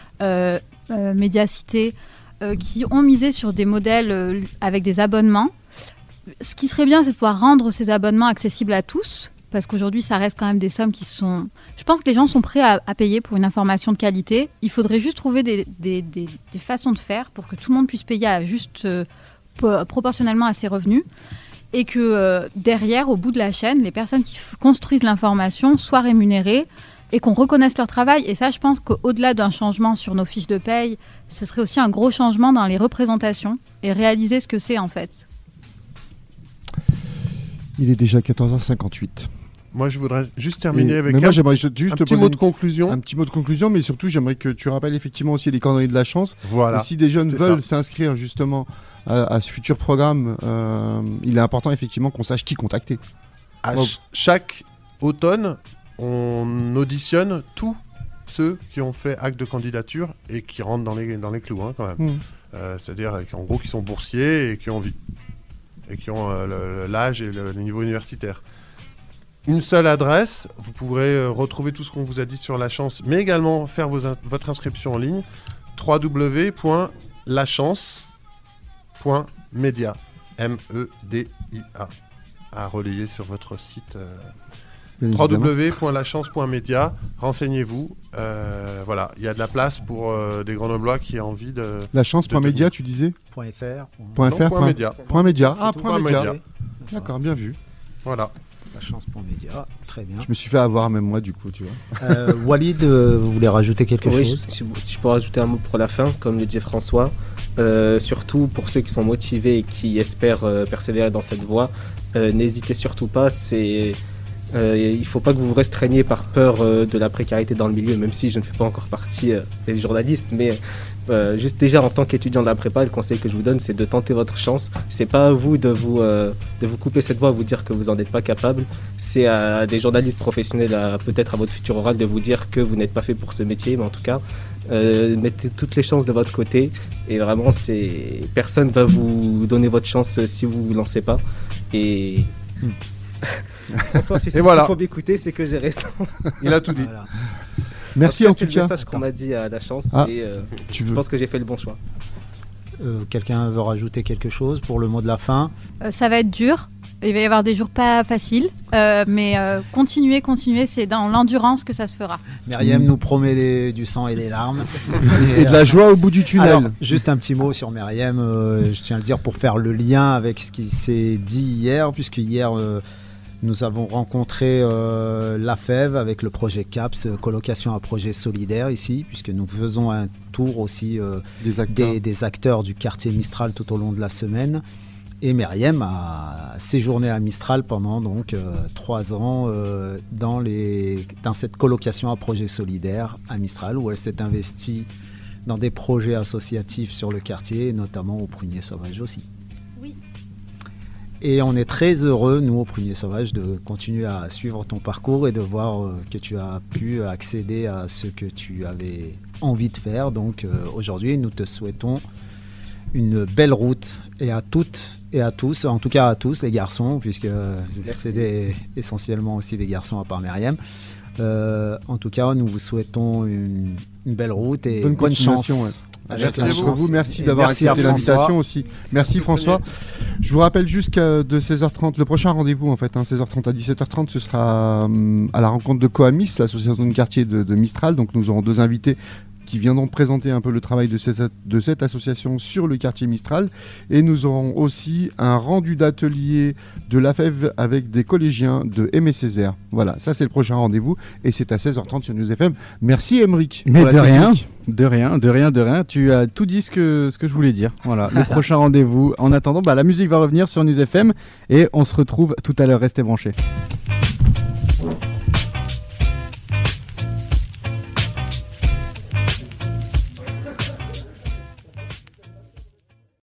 Mediacité, qui ont misé sur des modèles avec des abonnements. Ce qui serait bien, c'est de pouvoir rendre ces abonnements accessibles à tous, parce qu'aujourd'hui, ça reste quand même des sommes qui sont... Je pense que les gens sont prêts à payer pour une information de qualité. Il faudrait juste trouver des façons de faire pour que tout le monde puisse payer proportionnellement à ses revenus, et que derrière, au bout de la chaîne, les personnes qui construisent l'information soient rémunérées et qu'on reconnaisse leur travail. Et ça, je pense qu'au-delà d'un changement sur nos fiches de paye, ce serait aussi un gros changement dans les représentations et réaliser ce que c'est en fait. Il est déjà 14h58. Moi, je voudrais juste terminer avec j'aimerais juste un petit mot de conclusion. Un petit mot de conclusion, mais surtout, j'aimerais que tu rappelles effectivement aussi les coordonnées de la chance. Voilà. Et si des jeunes veulent s'inscrire justement à ce futur programme, il est important effectivement qu'on sache qui contacter. Chaque automne, on auditionne tous ceux qui ont fait acte de candidature et qui rentrent dans les clous, quand même. C'est-à-dire, en gros, qui sont boursiers et qui ont envie. Et qui ont l'âge et le niveau universitaire. Une seule adresse, vous pourrez retrouver tout ce qu'on vous a dit sur la chance, mais également faire votre inscription en ligne, www.lachance.media, M-E-D-I-A, à relayer sur votre site www.lachance.media, renseignez-vous, voilà, il y a de la place pour des Grenoblois qui ont envie de... Lachance.media, tu disais .fr. .media. .media. D'accord, bien vu. Voilà. Lachance.media, très bien. Je me suis fait avoir même moi du coup, tu vois. Walid, vous voulez rajouter quelque chose? Si je peux rajouter un mot pour la fin, comme le dit François, surtout pour ceux qui sont motivés et qui espèrent persévérer dans cette voie, n'hésitez surtout pas, il ne faut pas que vous vous restreigniez par peur de la précarité dans le milieu, même si je ne fais pas encore partie des journalistes, mais juste déjà en tant qu'étudiant de la prépa, le conseil que je vous donne, c'est de tenter votre chance. C'est pas à vous de vous couper cette voie, vous dire que vous n'en êtes pas capable. C'est à des journalistes professionnels, peut-être à votre futur oral, de vous dire que vous n'êtes pas fait pour ce métier, mais en tout cas, mettez toutes les chances de votre côté. Et vraiment, personne ne va vous donner votre chance si vous ne vous lancez pas. Et François, ce qu'il faut m'écouter, c'est que j'ai raison. Il a tout dit. Voilà. Merci en tout cas. C'est le message qu'on m'a dit à la chance et je pense que j'ai fait le bon choix. Quelqu'un veut rajouter quelque chose pour le mot de la fin? Ça va être dur. Il va y avoir des jours pas faciles, mais continuez, c'est dans l'endurance que ça se fera. Myriam nous promet du sang et des larmes. Et de la joie au bout du tunnel. Alors, juste un petit mot sur Myriam, je tiens à le dire pour faire le lien avec ce qui s'est dit hier, puisque hier nous avons rencontré l'AFEV avec le projet CAPS, colocation à projet solidaire ici, puisque nous faisons un tour aussi des acteurs du quartier Mistral tout au long de la semaine. Et Myriam a séjourné à Mistral pendant donc 3 ans dans cette colocation à projet solidaire à Mistral, où elle s'est investie dans des projets associatifs sur le quartier, et notamment au Prunier Sauvage aussi. Oui. Et on est très heureux, nous, au Prunier Sauvage, de continuer à suivre ton parcours et de voir que tu as pu accéder à ce que tu avais envie de faire. Donc aujourd'hui, nous te souhaitons une belle route, et à toutes et à tous, en tout cas à tous les garçons, puisque c'est essentiellement aussi des garçons à part Myriam. En tout cas, nous vous souhaitons une belle route et bonne chance. Ouais. Merci à vous, merci d'avoir accepté l'invitation aussi. Merci François. Je vous rappelle juste que de 16h30, le prochain rendez-vous en fait, 16h30 à 17h30, ce sera à la rencontre de Coamis, l'association de quartier de Mistral. Donc nous aurons 2 invités qui viendront présenter un peu le travail de cette association sur le quartier Mistral. Et nous aurons aussi un rendu d'atelier de l'AFEV avec des collégiens de Aimé Césaire. Voilà, ça c'est le prochain rendez-vous et c'est à 16h30 sur News FM. Merci Aymeric. Mais de rien. Tu as tout dit ce que je voulais dire. Voilà, le prochain rendez-vous. En attendant, la musique va revenir sur News FM et on se retrouve tout à l'heure. Restez branchés.